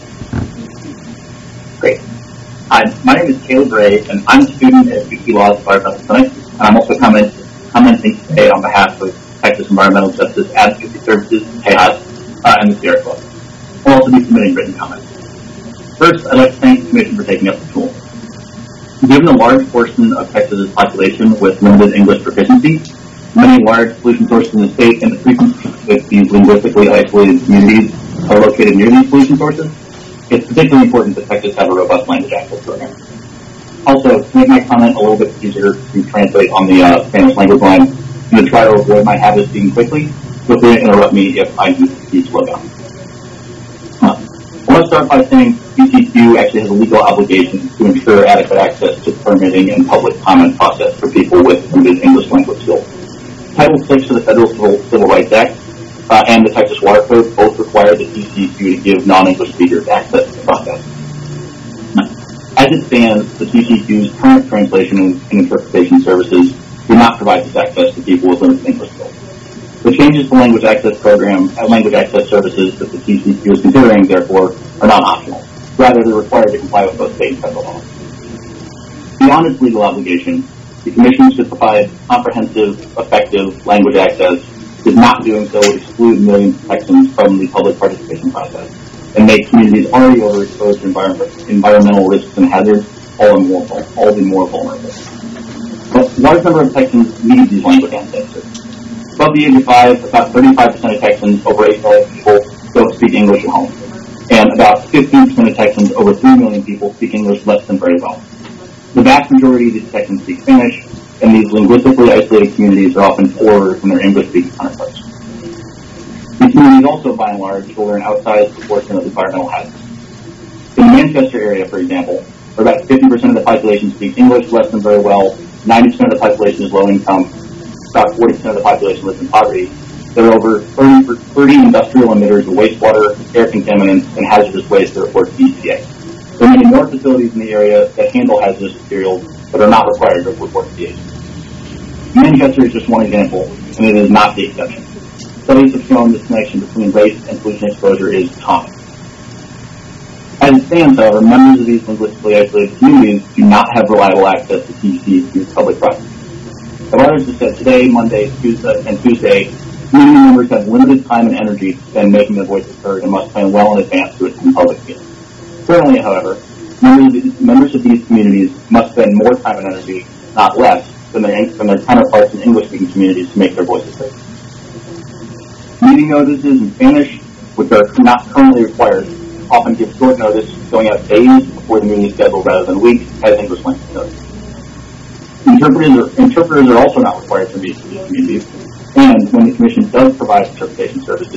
Great. Hi, my name is Caleb Ray, and I'm a student at U T Law's Environmental Clinic, and I'm also comment, commenting today on behalf of Texas Environmental Justice Advocacy Services, TEJAS, uh, and the Sierra Club. I'll also be submitting written comments. First, I'd like to thank the Commission for taking up the tool. Given the large portion of Texas's population with limited English proficiency, many large pollution sources in the state, and the frequency with these linguistically isolated communities are located near these pollution sources, it's particularly important that Texas have a robust language access program. Also, to make my comment a little bit easier to translate on the uh, Spanish language line, I'm going to try to avoid my habit of speaking quickly. Feel free to interrupt me if I need to slow down. Uh, I want to start by saying T C E Q actually has a legal obligation to ensure adequate access to permitting and public comment process for people with limited English language skills. Title six of the Federal Civil, Civil Rights Act uh, and the Texas Water Code both require the T C E Q to give non-English speakers access to the process. As it stands, the T C E Q's current translation and interpretation services do not provide this access to people with limited English skills. The changes to language access program and language access services that the T C E Q is considering, therefore, are not optional. Rather, they're required to comply with both state and federal laws. Beyond its legal obligation, the Commission should provide comprehensive, effective language access. Is not doing so would exclude millions of Texans from the public participation process and make communities already overexposed to environment, environmental risks and hazards all the more, all the more vulnerable. But a large number of Texans need these language access. Above the age of five, about thirty-five percent of Texans, over eight million people, don't speak English at home. And about fifteen percent of Texans, over three million people, speak English less than very well. The vast majority of these Texans speak Spanish, and these linguistically isolated communities are often poorer than their English-speaking counterparts. These communities also, by and large, shoulder an outsized proportion of environmental hazards. In the Manchester area, for example, where about fifty percent of the population speaks English less than very well, ninety percent of the population is low income, about forty percent of the population lives in poverty, there are over thirty, thirty industrial emitters of wastewater, air contaminants, and hazardous waste that report to the E P A. There are many more facilities in the area that handle hazardous materials but are not required to report to the agency. Manchester is just one example, and it is not the exception. Studies have shown this connection between race and pollution exposure is common. As it stands, however, members of these linguistically isolated communities do not have reliable access to T C E Q's public process. As others have said, today, Monday, Tuesday, and Tuesday, community members have limited time and energy to spend making their voices heard and must plan well in advance to attend public meetings. Currently, however, members of, these, members of these communities must spend more time and energy, not less, than their, than their counterparts in English-speaking communities to make their voices heard. Meeting notices in Spanish, which are not currently required, often give short notice, going out days before the meeting is scheduled rather than weeks, as English language notice. Interpreters are, interpreters are also not required to meet these communities, and when the Commission does provide interpretation services,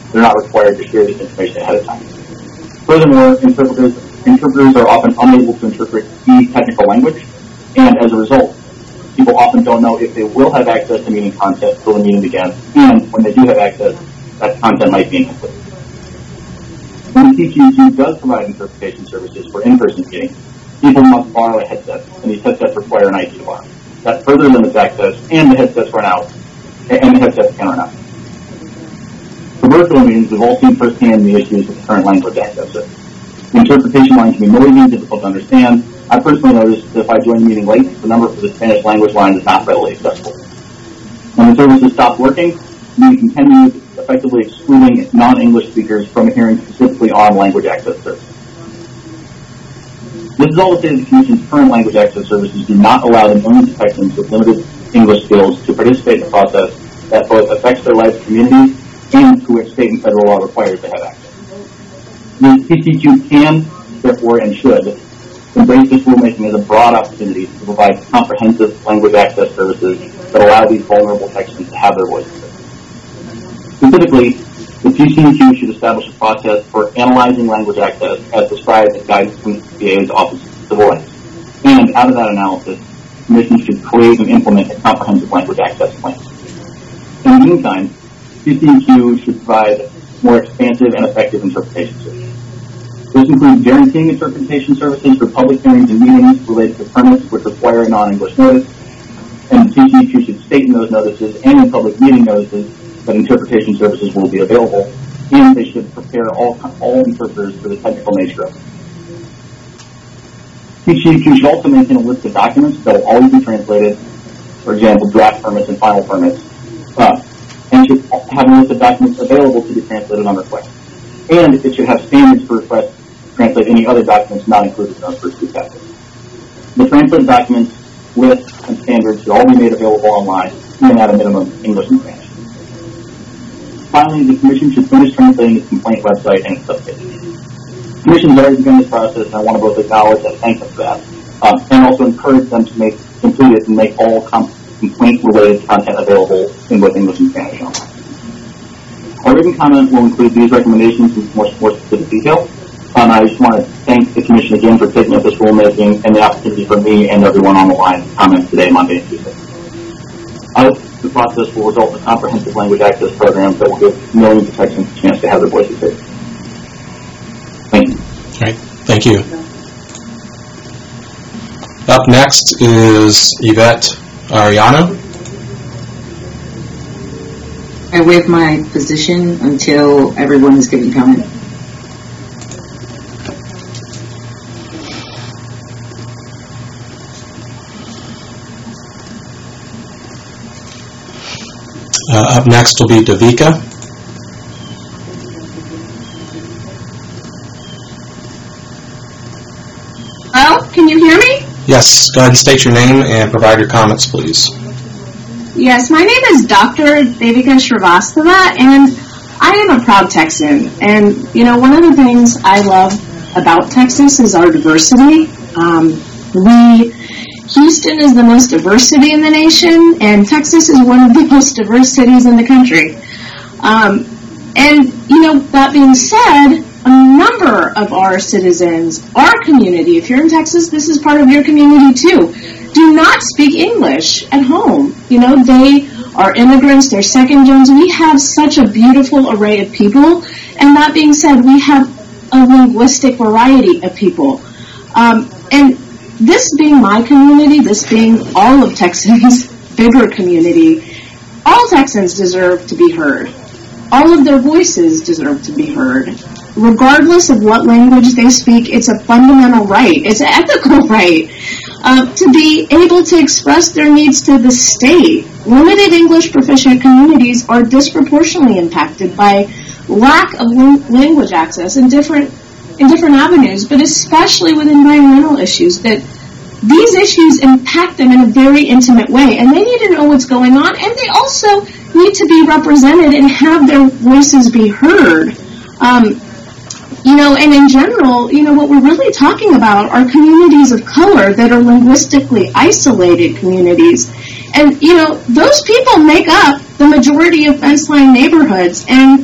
they're not required to share this information ahead of time. Furthermore, interpreters, interpreters are often unable to interpret key technical language, and as a result, people often don't know if they will have access to meeting content until the meeting begins, and when they do have access, that content might be incomplete. When T Q Q does provide interpretation services for in-person meetings, people must borrow a headset, and these headsets require an I D to borrow. That further limits access, and the headsets run out, and the headsets can run out. For virtual meetings, we've all seen firsthand the issues with the current language access service. The interpretation line can be noisy and difficult to understand. I personally noticed that if I join the meeting late, the number for the Spanish language line is not readily accessible. When the services stop working, we continue effectively excluding non-English speakers from hearing specifically on language access services. This is all to say that the Commission's current language access services do not allow the millions of Texans with limited English skills to participate in a process that both affects their lives, communities, and to which state and federal law requires they have access. The T C Q can, therefore, and should embrace this rulemaking as a broad opportunity to provide comprehensive language access services that allow these vulnerable Texans to have their voices heard. Specifically, the T C Q should establish a process for analyzing language access as described in guidance from the C P A's Office of Civil Rights. And out of that analysis, the Commission should create and implement a comprehensive language access plan. In the meantime, T C Q should provide more expansive and effective interpretation services. This includes guaranteeing interpretation services for public hearings and meetings related to permits which require a non-English notice, and the T C Q should state in those notices and in public meeting notices that interpretation services will be available, and they should prepare all, all interpreters for the technical nature of it. T C Q should also maintain a list of documents that will always be translated, for example, draft permits and final permits, uh, and should have a list of documents available to be translated on request. And it should have standards for requests to translate any other documents not included in those first two categories. The translated documents, lists, and standards should all be made available online, even at a minimum English and Spanish. Finally, the Commission should finish translating its complaint website and its subpages. The Commission has already begun this process, and I want to both acknowledge and thank them for that, um, and also encourage them to make complete it and make all com- complaint-related content available in both English and Spanish online. Our written comment will include these recommendations in more, more specific detail. Um, I just want to thank the Commission again for taking up this rulemaking and the opportunity for me and everyone on the line to comment today, Monday and Tuesday. I hope the process will result in a comprehensive language access program that will give millions of Texans a chance to have their voices heard. Thank you. All right. Thank you. Up next is Yvette Arellano. I waive my position until everyone is given comment. Uh, up next will be Davika. Oh, can you hear me? Yes, go ahead and state your name and provide your comments, please. Yes, my name is Doctor Devika Srivastava, and I am a proud Texan. And, you know, one of the things I love about Texas is our diversity. Um, we, Houston is the most diverse city in the nation, and Texas is one of the most diverse cities in the country. Um, and, you know, that being said, a number of our citizens, our community, if you're in Texas, this is part of your community too, do not speak English at home. You know, they are immigrants, they're second gens. We have such a beautiful array of people, and that being said, we have a linguistic variety of people. Um, and this being my community, this being all of Texans' bigger community, all Texans deserve to be heard. All of their voices deserve to be heard. Regardless of what language they speak, it's a fundamental right. It's an ethical right uh, to be able to express their needs to the state. Limited English proficient communities are disproportionately impacted by lack of language access in different in different avenues, but especially with environmental issues, that these issues impact them in a very intimate way, and they need to know what's going on, and they also need to be represented and have their voices be heard. Um, You know, and in general, you know, what we're really talking about are communities of color that are linguistically isolated communities. And, you know, those people make up the majority of fence-line neighborhoods. And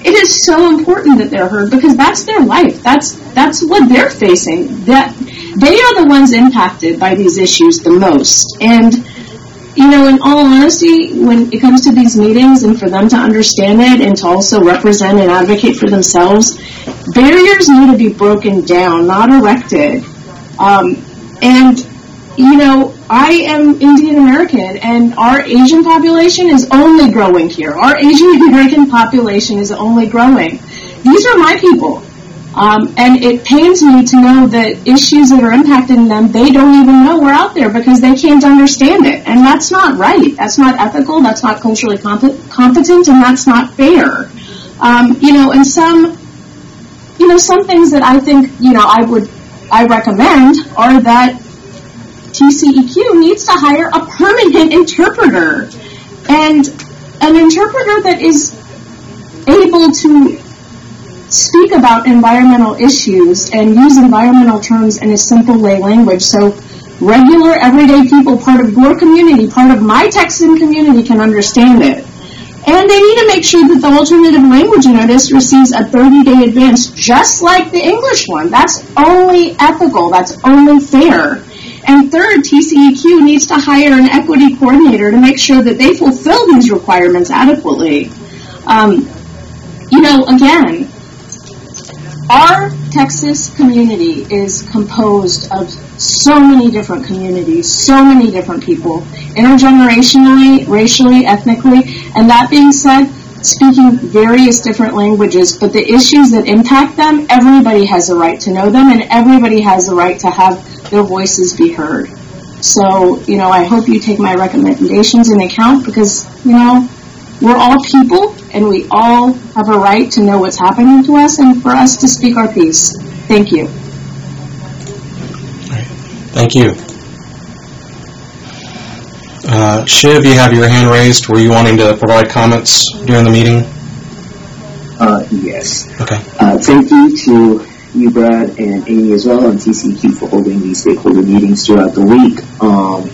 it is so important that they're heard because that's their life. That's that's what they're facing. That they are the ones impacted by these issues the most. And you know, in all honesty, when it comes to these meetings and for them to understand it and to also represent and advocate for themselves, barriers need to be broken down, not erected. Um, and, you know, I am Indian American, and our Asian population is only growing here. Our Asian American population is only growing. These are my people. Um, and it pains me to know that issues that are impacting them, they don't even know we're out there because they can't understand it. And that's not right. That's not ethical. That's not culturally comp- competent, and that's not fair. Um, you know, and some, you know, some things that I think, you know, I would, I recommend are that T C E Q needs to hire a permanent interpreter, and an interpreter that is able to speak about environmental issues and use environmental terms in a simple lay language so regular, everyday people, part of your community, part of my Texan community, can understand it. And they need to make sure that the alternative language notice receives a thirty-day advance, just like the English one. That's only ethical. That's only fair. And third, T C E Q needs to hire an equity coordinator to make sure that they fulfill these requirements adequately. Um, you know, again, our Texas community is composed of so many different communities, so many different people, intergenerationally, racially, ethnically, and that being said, speaking various different languages, but the issues that impact them, everybody has a right to know them, and everybody has a right to have their voices be heard. So, you know, I hope you take my recommendations into account because, you know, we're all people, and we all have a right to know what's happening to us and for us to speak our piece. Thank you. Thank you. Uh, Shiv, you have your hand raised. Were you wanting to provide comments during the meeting? Uh, yes. Okay. Uh, thank you to you, Brad, and Amy as well, and T C E Q for holding these stakeholder meetings throughout the week. Um,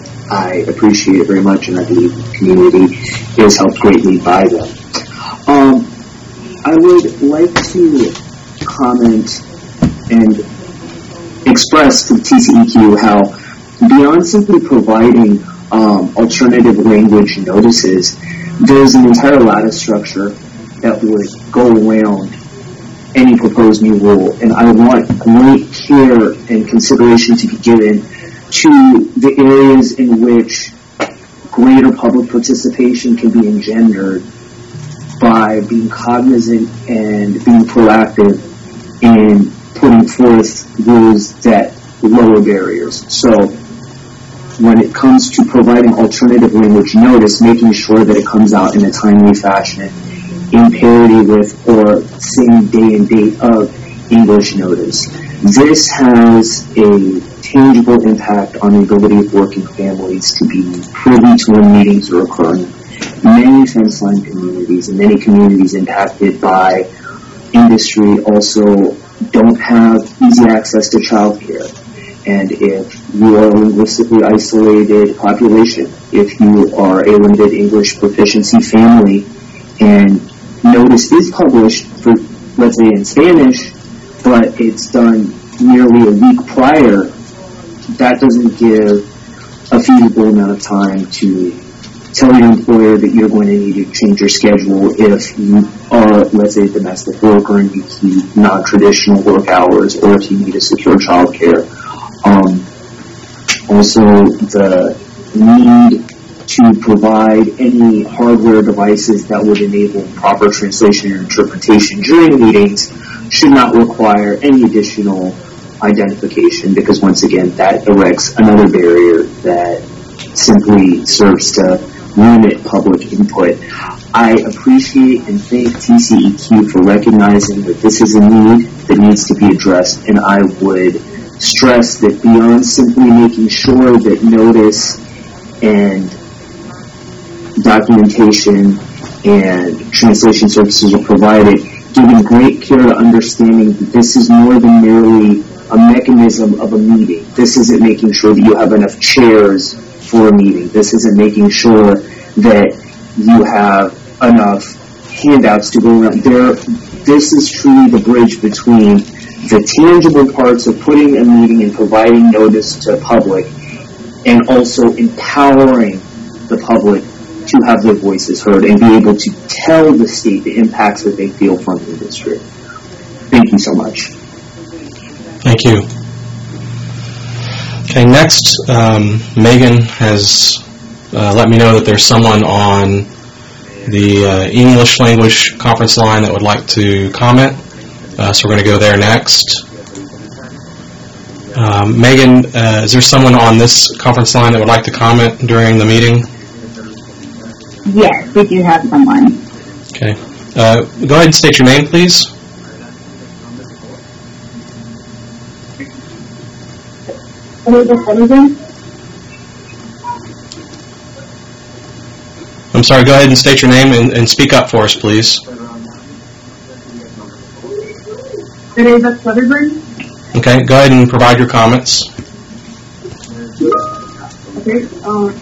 I appreciate it very much, and I believe the community is helped greatly by them. Um, I would like to comment and express to the T C E Q how beyond simply providing um, alternative language notices, there's an entire lattice structure that would go around any proposed new rule, and I want great care and consideration to be given to the areas in which greater public participation can be engendered by being cognizant and being proactive in putting forth rules that lower barriers. So when it comes to providing alternative language notice, making sure that it comes out in a timely fashion in parity with or same day and date of English notice. This has a tangible impact on the ability of working families to be privy to when meetings are occurring. Many fence line communities and many communities impacted by industry also don't have easy access to childcare. And if you are a linguistically isolated population, if you are a limited English proficiency family, and notice is published for, let's say, in Spanish, but it's done nearly a week prior, that doesn't give a feasible amount of time to tell your employer that you're going to need to change your schedule if you are, let's say, a domestic worker and you keep non-traditional work hours, or if you need to secure childcare. Um, also, the need to provide any hardware devices that would enable proper translation and interpretation during meetings should not require any additional identification, because once again, that erects another barrier that simply serves to limit public input. I appreciate and thank T C E Q for recognizing that this is a need that needs to be addressed, and I would stress that beyond simply making sure that notice and documentation and translation services are provided, giving great care to understanding that this is more than merely a mechanism of a meeting. This isn't making sure that you have enough chairs for a meeting. This isn't making sure that you have enough handouts to go around. There, this is truly the bridge between the tangible parts of putting a meeting and providing notice to public, and also empowering the public to have their voices heard and be able to tell the state the impacts that they feel from the district. Thank you so much. Thank you. Okay, next, um, Megan has uh, let me know that there's someone on the uh, English language conference line that would like to comment. Uh, so we're going to go there next. Um, Megan, uh, is there someone on this conference line that would like to comment during the meeting? Yes, we do have someone. Okay. Uh, go ahead and state your name, please. I'm sorry, go ahead and state your name and, and speak up for us, please. Teresa Clutterbury. Okay, go ahead and provide your comments. Okay. Um,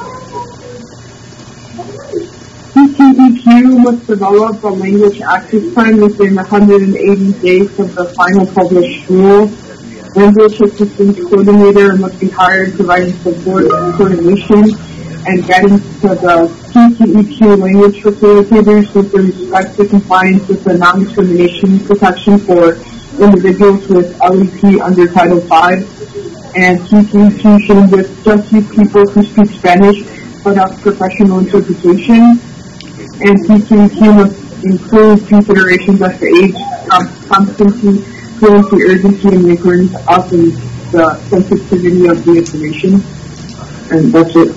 T C E Q must develop a language access plan within one hundred eighty days of the final published rule. Language assistance coordinator must be hired, providing support and coordination and guidance to the T C E Q language facilitators with respect to compliance with the non-discrimination protection for individuals with L E P under Title five. And T C E Q should just use people who speak Spanish but have professional interpretation. And T C E Q must include considerations as to age, com- competency, fluency, urgency, and the importance of the sensitivity of the information. And that's it.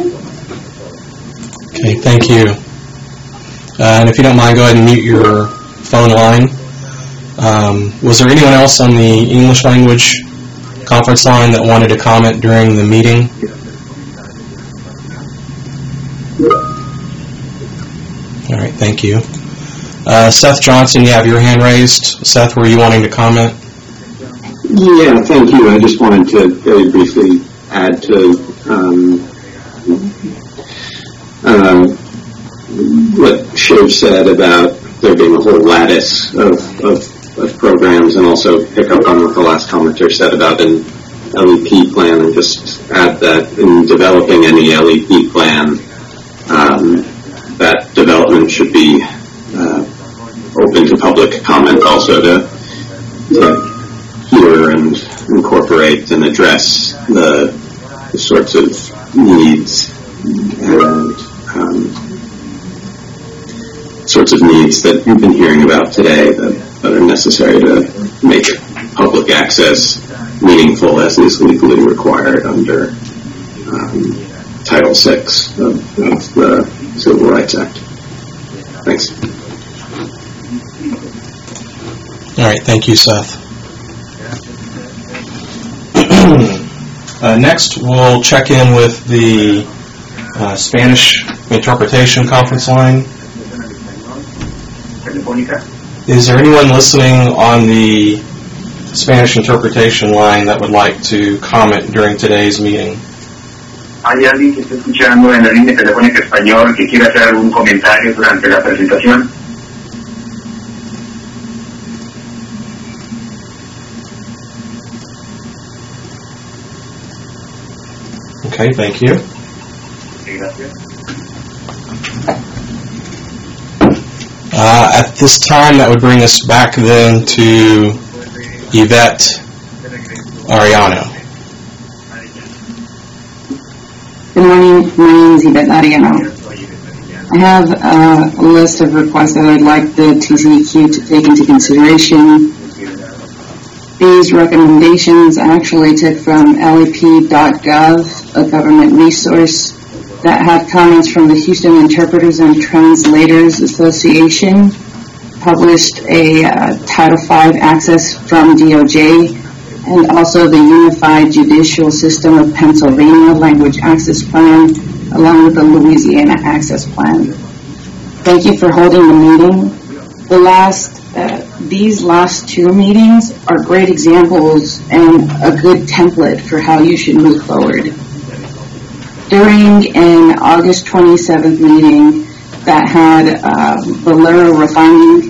Okay, thank you. Uh, and if you don't mind, go ahead and mute your phone line. Um, was there anyone else on the English language conference line that wanted to comment during the meeting? All right, thank you. Uh, Seth Johnson, you have your hand raised. Seth, were you wanting to comment? Yeah, thank you. I just wanted to very briefly add to um, uh, what Shiv said about there being a whole lattice of, of, of programs, and also pick up on what the last commenter said about an L E P plan, and just add that in developing any L E P plan, um, that development should be uh, open to public comment also to, to hear and incorporate and address the, the sorts of needs and um, sorts of needs that you've been hearing about today that, that are necessary to make public access meaningful as is legally required under um, Title six of, of the Civil Rights Act. Thanks. All right, thank you, Seth. uh, next, we'll check in with the uh, Spanish interpretation conference line. Is there anyone listening on the Spanish interpretation line that would like to comment during today's meeting? ¿Hay alguien que esté escuchando en la línea telefónica español que quiera hacer algún comentario durante la presentación? Okay, thank you. Uh, at this time, that would bring us back then to Yvette Ariano. Good morning, my name is Yvette Ariano. I have uh, a list of requests that I'd like the T C E Q to take into consideration. These recommendations I actually took from L E P dot gov, a government resource that had comments from the Houston Interpreters and Translators Association, published a uh, Title five access from D O J, and also the Unified Judicial System of Pennsylvania Language Access Plan, along with the Louisiana Access Plan. Thank you for holding the meeting. The last, uh, these last two meetings are great examples and a good template for how you should move forward. During an August twenty-seventh meeting, that had uh, Valero refining,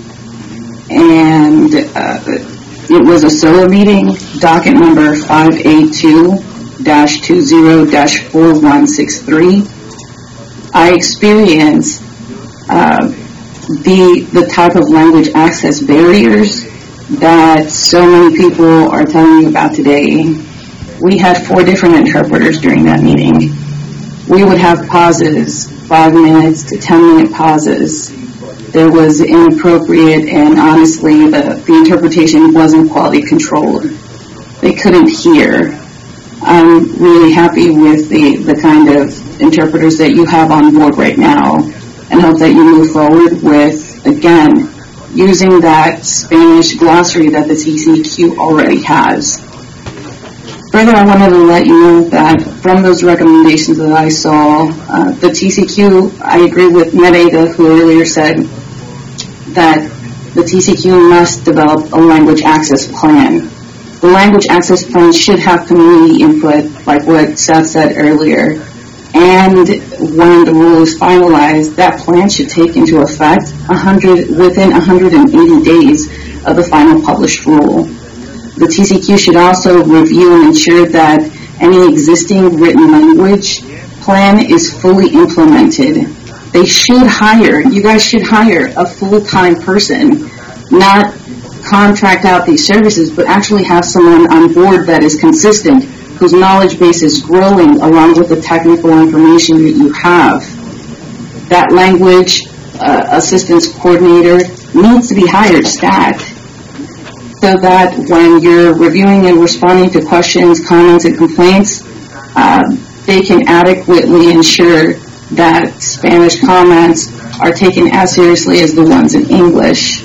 and uh, it was a SOA meeting, docket number five eight two dash two zero dash four one six three. I experienced uh, the the type of language access barriers that so many people are telling me about today. We had four different interpreters during that meeting. We would have pauses, five minutes to ten minute pauses. There was inappropriate, and honestly, the, the interpretation wasn't quality controlled. They couldn't hear. I'm really happy with the, the kind of interpreters that you have on board right now, and hope that you move forward with, again, using that Spanish glossary that the T C Q already has. Further, I wanted to let you know that from those recommendations that I saw, uh, the T C Q, I agree with Nereida, who earlier said that the T C Q must develop a language access plan. The language access plan should have community input, like what Seth said earlier. And when the rule is finalized, that plan should take into effect one hundred, within one hundred eighty days of the final published rule. The T C Q should also review and ensure that any existing written language plan is fully implemented. They should hire, you guys should hire a full-time person, not contract out these services, but actually have someone on board that is consistent, whose knowledge base is growing along with the technical information that you have. That language uh, assistance coordinator needs to be hired stat, so that when you're reviewing and responding to questions, comments, and complaints, uh, they can adequately ensure that Spanish comments are taken as seriously as the ones in English.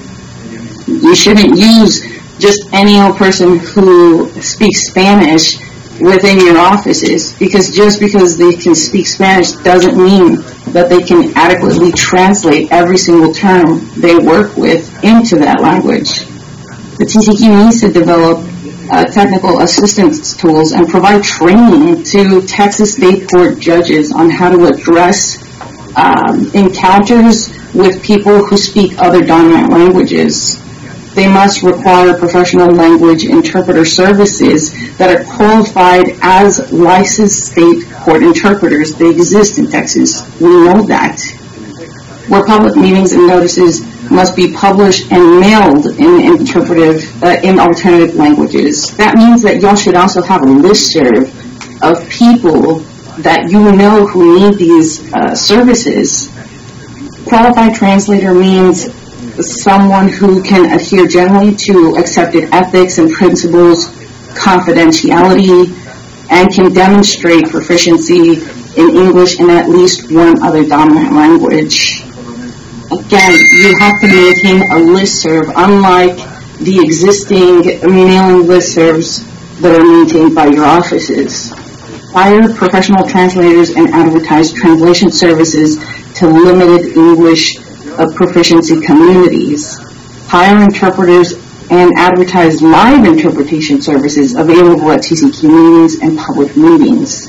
You shouldn't use just any old person who speaks Spanish within your offices, because just because they can speak Spanish doesn't mean that they can adequately translate every single term they work with into that language. The T C Q needs to develop uh, technical assistance tools and provide training to Texas State Court judges on how to address um, encounters with people who speak other dominant languages. They must require professional language interpreter services that are qualified as licensed state court interpreters. They exist in Texas. We know that. Where public meetings and notices must be published and mailed in interpretive, uh, in alternative languages. That means that y'all should also have a listserv of people that you know who need these uh, services. Qualified translator means someone who can adhere generally to accepted ethics and principles, confidentiality, and can demonstrate proficiency in English and at least one other dominant language. Again, you have to maintain a listserv, unlike the existing mailing listservs that are maintained by your offices. Hire professional translators and advertise translation services to limited English uh, proficiency communities. Hire interpreters and advertise live interpretation services available at T C Q meetings and public meetings.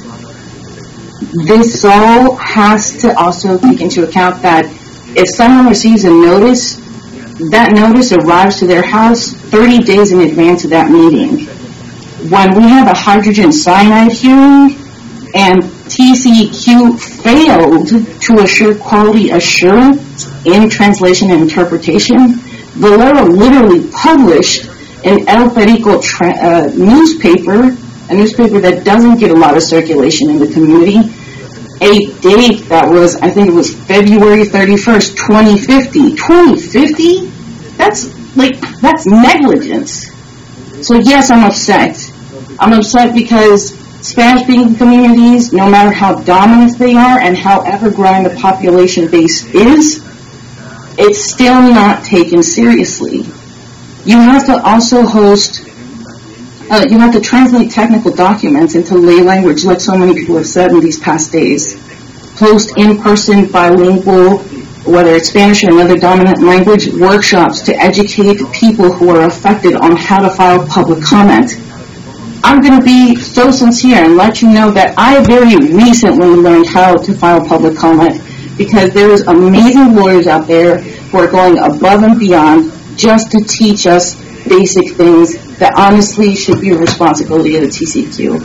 This all has to also take into account that if someone receives a notice, that notice arrives to their house thirty days in advance of that meeting. When we have a hydrogen cyanide hearing and T C Q failed to assure quality assurance in translation and interpretation, Valero literally published an El Perico tra- uh, newspaper, a newspaper that doesn't get a lot of circulation in the community, a date that was, I think it was February thirty-first, twenty fifty. twenty fifty? That's, like, that's negligence. So yes, I'm upset. I'm upset because Spanish-speaking communities, no matter how dominant they are and however growing the population base is, it's still not taken seriously. You have to also host, uh, you have to translate technical documents into lay language, like so many people have said in these past days. Host in-person bilingual, whether it's Spanish or another dominant language, workshops to educate people who are affected on how to file public comment. I'm going to be so sincere and let you know that I very recently learned how to file public comment because there's amazing lawyers out there who are going above and beyond just to teach us basic things that honestly should be a responsibility of the T C Q.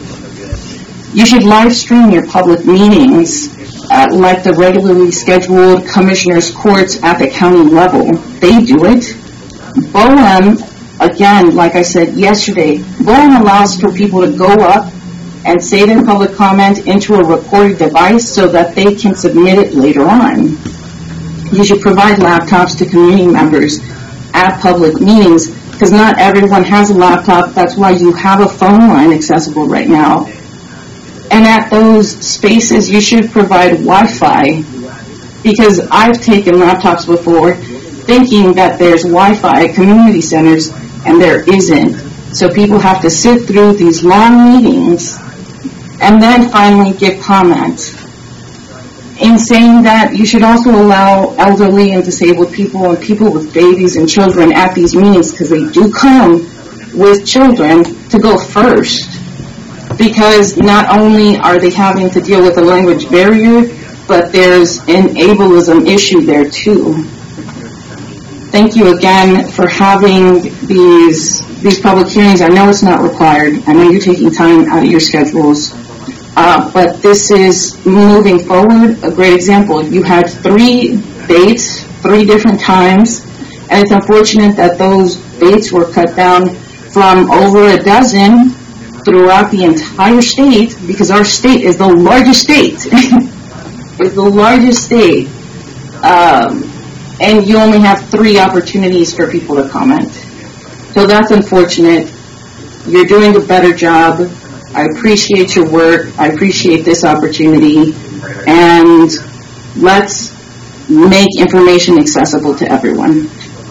You should live stream your public meetings uh, like the regularly scheduled commissioners' courts at the county level. They do it. B O E M, again, like I said yesterday, B O E M allows for people to go up and say their public comment into a recorded device so that they can submit it later on. You should provide laptops to community members at public meetings, because not everyone has a laptop. That's why you have a phone line accessible right now. And at those spaces, you should provide Wi-Fi, because I've taken laptops before thinking that there's Wi-Fi at community centers, and there isn't. So people have to sit through these long meetings and then finally give comments. In saying that, you should also allow elderly and disabled people and people with babies and children at these meetings, because they do come with children, to go first. Because not only are they having to deal with a language barrier, but there's an ableism issue there too. Thank you again for having these these public hearings. I know it's not required. I know you're taking time out of your schedules. Uh, but this is moving forward. A great example. You had three dates, three different times, and it's unfortunate that those dates were cut down from over a dozen throughout the entire state, because our state is the largest state. It's the largest state. Um, and you only have three opportunities for people to comment. So that's unfortunate. You're doing a better job. I appreciate your work. I appreciate this opportunity. And let's make information accessible to everyone.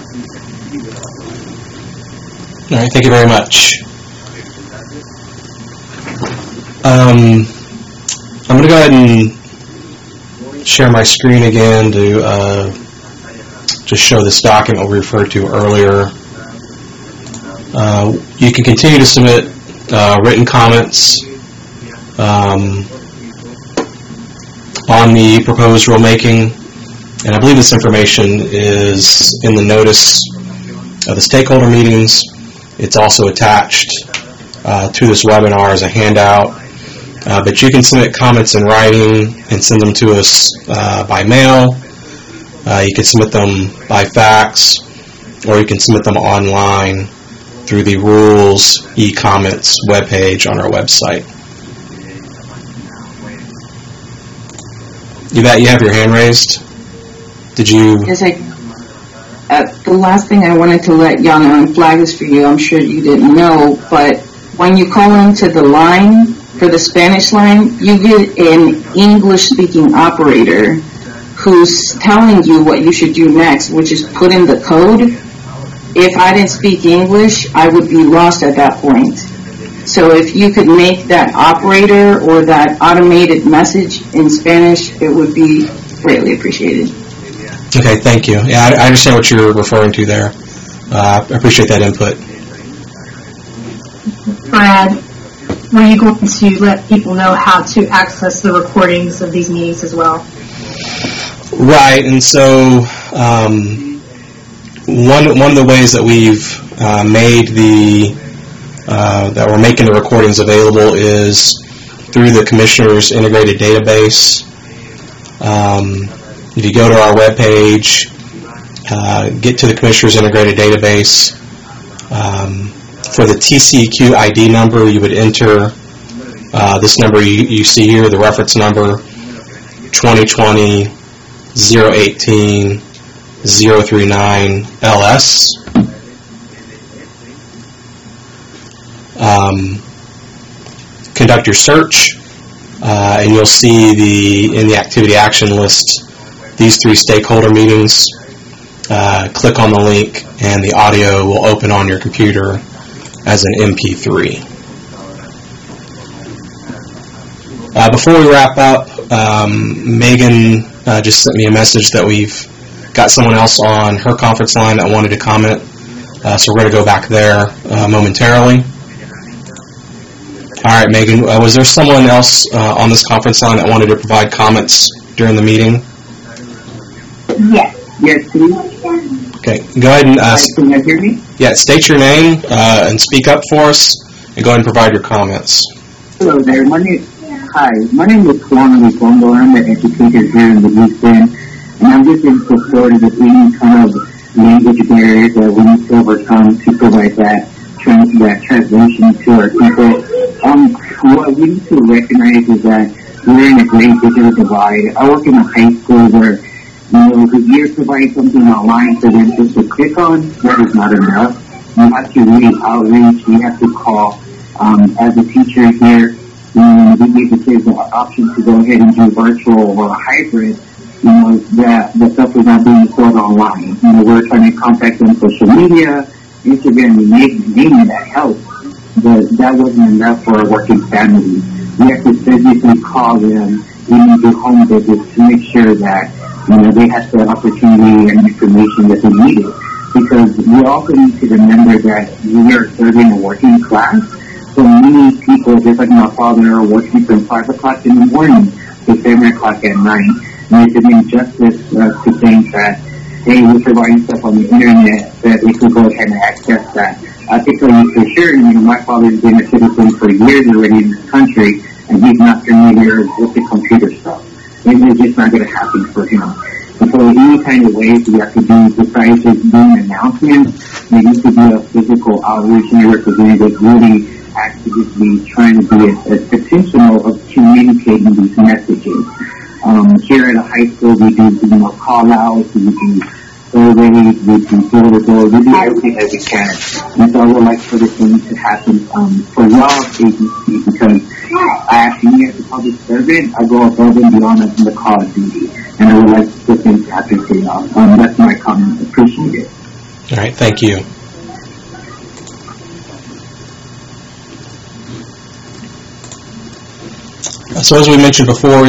All right, thank you very much. Um, I'm going to go ahead and share my screen again to uh, just show this document we referred to earlier. Uh, you can continue to submit uh, written comments um, on the proposed rulemaking, and I believe this information is in the notice of the stakeholder meetings. It's also attached uh, to this webinar as a handout. Uh, but you can submit comments in writing and send them to us uh, by mail. Uh, you can submit them by fax, or you can submit them online through the Rules e-comments webpage on our website. Yvette, you have your hand raised. Did you? Yes, I, uh, the last thing I wanted to let y'all know and flag this for you, I'm sure you didn't know, but when you call into the line, for the Spanish line, you get an English-speaking operator who's telling you what you should do next, which is put in the code. If I didn't speak English, I would be lost at that point. So if you could make that operator or that automated message in Spanish, it would be greatly appreciated. Okay, thank you. Yeah, I, I understand what you're referring to there. Uh, I appreciate that input. Brad, were you going to let people know how to access the recordings of these meetings as well? Right, and so um, one one of the ways that we've uh, made the uh, that we're making the recordings available is through the Commissioner's Integrated Database. Um, if you go to our webpage, uh, get to the Commissioner's Integrated Database. Um, For the T C Q I D number, you would enter uh, this number you, you see here, the reference number twenty twenty oh eighteen oh thirty-nine L S. Um, conduct your search, uh, and you'll see the in the activity action list these three stakeholder meetings. Uh, click on the link, and the audio will open on your computer as an M P three. Uh, before we wrap up, um, Megan uh, just sent me a message that we've got someone else on her conference line that wanted to comment, uh, so we're going to go back there uh, momentarily. All right, Megan, uh, was there someone else uh, on this conference line that wanted to provide comments during the meeting? Yes. Yes, please. Okay, go ahead and uh, Hi, can you hear me? yeah, state your name uh, and speak up for us, and go ahead and provide your comments. Hello there. My name, hi, my name is Juan Elizondo. I'm an educator here in the East End, and I'm just in support of any kind of language barrier that we need to overcome to provide that trans that translation to our people. Um, what we need to recognize is that we're in a great digital divide. I work in a high school where, you know, if you're providing something online for them just to click on, that is not enough. You have to really outreach. You have to call. Um, as a teacher here, you know, we give the kids the option to go ahead and do virtual or hybrid. You know, that the stuff is not being sold online. You know, we're trying to contact them on social media, Instagram, and naming that helps. But that wasn't enough for a working family. We have to physically call them, even do home visits to make sure that, you know, they have the opportunity and information that they needed. Because we also need to remember that we are serving a working class. So many people, just like my father, are working from five o'clock in the morning to seven o'clock at night. And it's an injustice uh, to think that, hey, we're providing stuff on the internet that they could go ahead and access that. I can tell you for sure, you know, my father's been a citizen for years already in this country, and he's not familiar with the computer stuff. It's just not going to happen for him. And so any kind of ways we have to do, besides just doing announcements, there needs to be a physical outreach and a representative really actively trying to be as, as intentional of communicating these messages. Um, here at a high school, we do, you know, call outs, we do surveys, we do door to door, we do everything that we can. And so I would like for this thing to happen um, for y'all's agency, because I actually, as a public servant, I go above and beyond in the call of duty. And I would like for things to happen for y'all. Um, that's my comment. Appreciate it. All right, thank you. So as we mentioned before,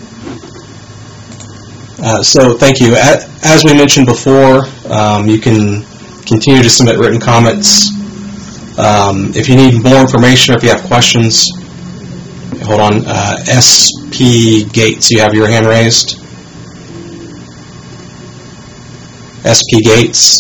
uh, so thank you. As we mentioned before, um, you can continue to submit written comments. Um, if you need more information or if you have questions, hold on. Uh, S P Gates, you have your hand raised. S P Gates.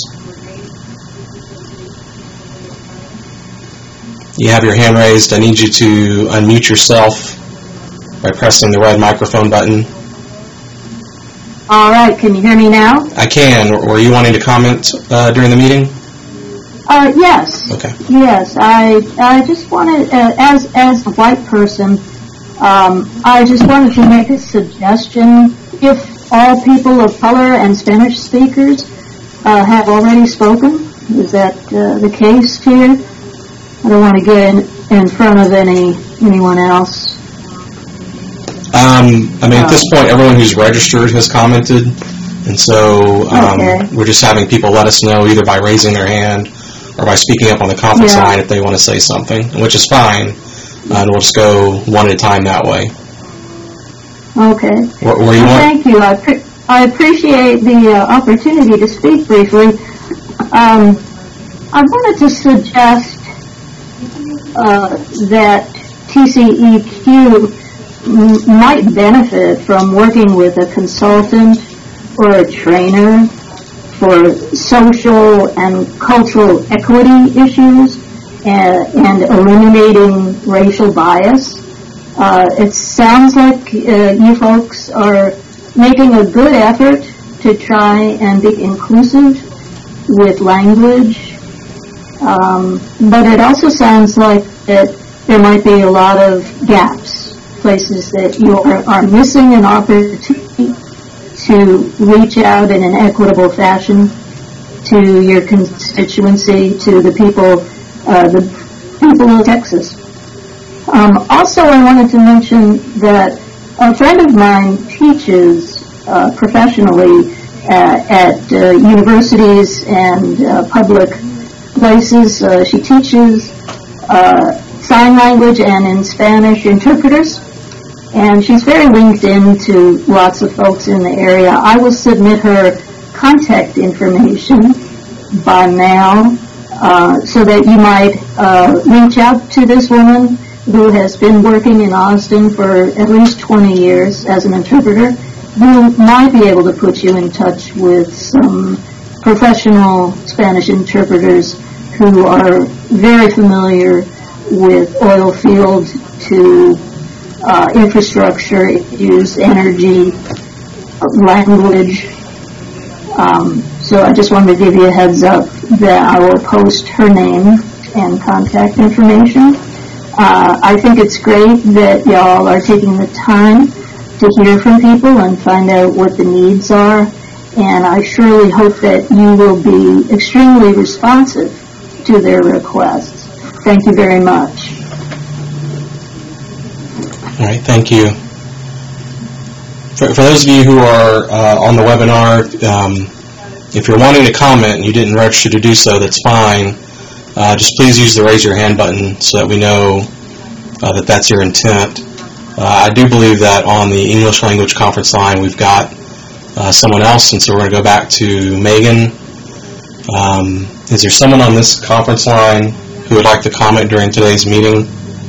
You have your hand raised. I need you to unmute yourself by pressing the red microphone button. All right, can you hear me now? I can. Were you wanting to comment uh, during the meeting? Uh, yes. Okay. Yes, I I just wanted, uh, as as a white person, um, I just wanted to make a suggestion. If all people of color and Spanish speakers uh, have already spoken, is that uh, the case here? I don't want to get in, in front of any anyone else. Um, I mean, at this point, everyone who's registered has commented, and so um, Okay. we're just having people let us know either by raising their hand or by speaking up on the conference Yeah. line if they want to say something, which is fine, uh, and we'll just go one at a time that way. Okay. Where, where you Well, want? thank you. I, pre- I appreciate the uh, opportunity to speak briefly. Um, I wanted to suggest uh, that T C E Q m- might benefit from working with a consultant or a trainer for social and cultural equity issues and, and eliminating racial bias. Uh, it sounds like uh, you folks are making a good effort to try and be inclusive with language, um, but it also sounds like that there might be a lot of gaps, places that you are, are missing an opportunity to reach out in an equitable fashion to your constituency, to the people, uh, the people of Texas. Um, also, I wanted to mention that a friend of mine teaches uh, professionally uh, at uh, universities and uh, public places. Uh, she teaches uh, sign language and in Spanish interpreters, and she's very linked into lots of folks in the area. I will submit her contact information by mail uh, so that you might uh, reach out to this woman who has been working in Austin for at least twenty years as an interpreter, we might be able to put you in touch with some professional Spanish interpreters who are very familiar with oil field to uh, infrastructure issues, energy, language. Um, so I just wanted to give you a heads up that I will post her name and contact information. Uh, I think it's great that y'all are taking the time to hear from people and find out what the needs are, and I surely hope that you will be extremely responsive to their requests. Thank you very much. All right, thank you. For, for those of you who are uh, on the webinar, um, if you're wanting to comment and you didn't register to do so, that's fine. Uh, just please use the raise your hand button so that we know uh, that that's your intent. Uh, I do believe that on the English language conference line we've got uh, someone else, and so we're going to go back to Megan. Um, is there someone on this conference line who would like to comment during today's meeting?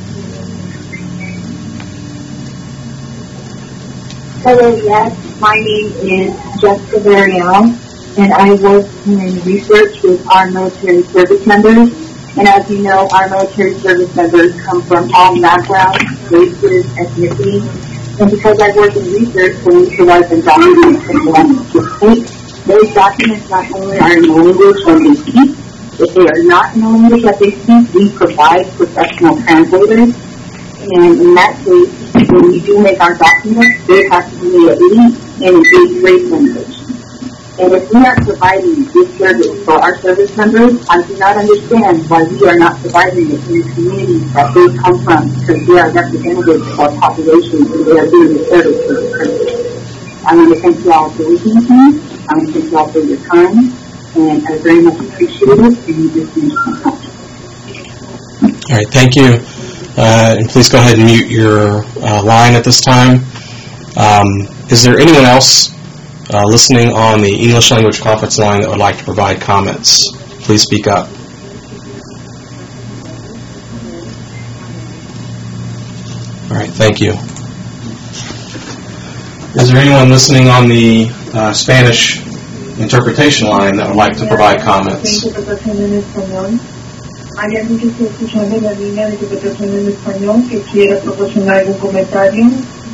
Hello, yes. My name is Jessica Variano, and I work in research with our military service members. And as you know, our military service members come from all backgrounds, races, ethnicities. And because I work in research, when we provide them documents and language to speak, those documents not only are in the language when they speak, if they are not in the language that they speak, we provide professional translators. And in that case, when we do make our documents, they have to be at least in an eighth grade language. And if we are providing this service for our service members, I do not understand why we are not providing it in the communities that they come from, because they are representatives of our population and they are doing the service for the country. I want to thank you all for listening to me. I want to thank you all for your time, and I very much appreciate it, and you just finished my time. All right, thank you. Uh, and please go ahead and mute your uh, line at this time. Um, is there anyone else Uh, listening on the English language conference line that would like to provide comments? Please speak up. All right, thank you. Is there anyone listening on the uh, Spanish interpretation line that would like to provide comments? ¿Hay alguien que esté escuchando la línea de interpretación en español que quiera proporcionar algún comentario?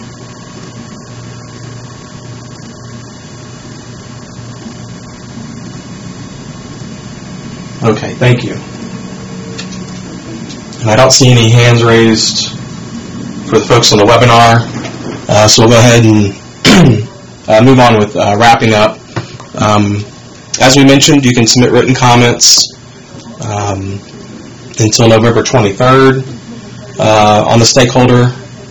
Okay, thank you. And I don't see any hands raised for the folks on the webinar, uh, so we'll go ahead and uh, move on with uh, wrapping up. Um, as we mentioned, you can submit written comments um, until November twenty-third uh, on the stakeholder.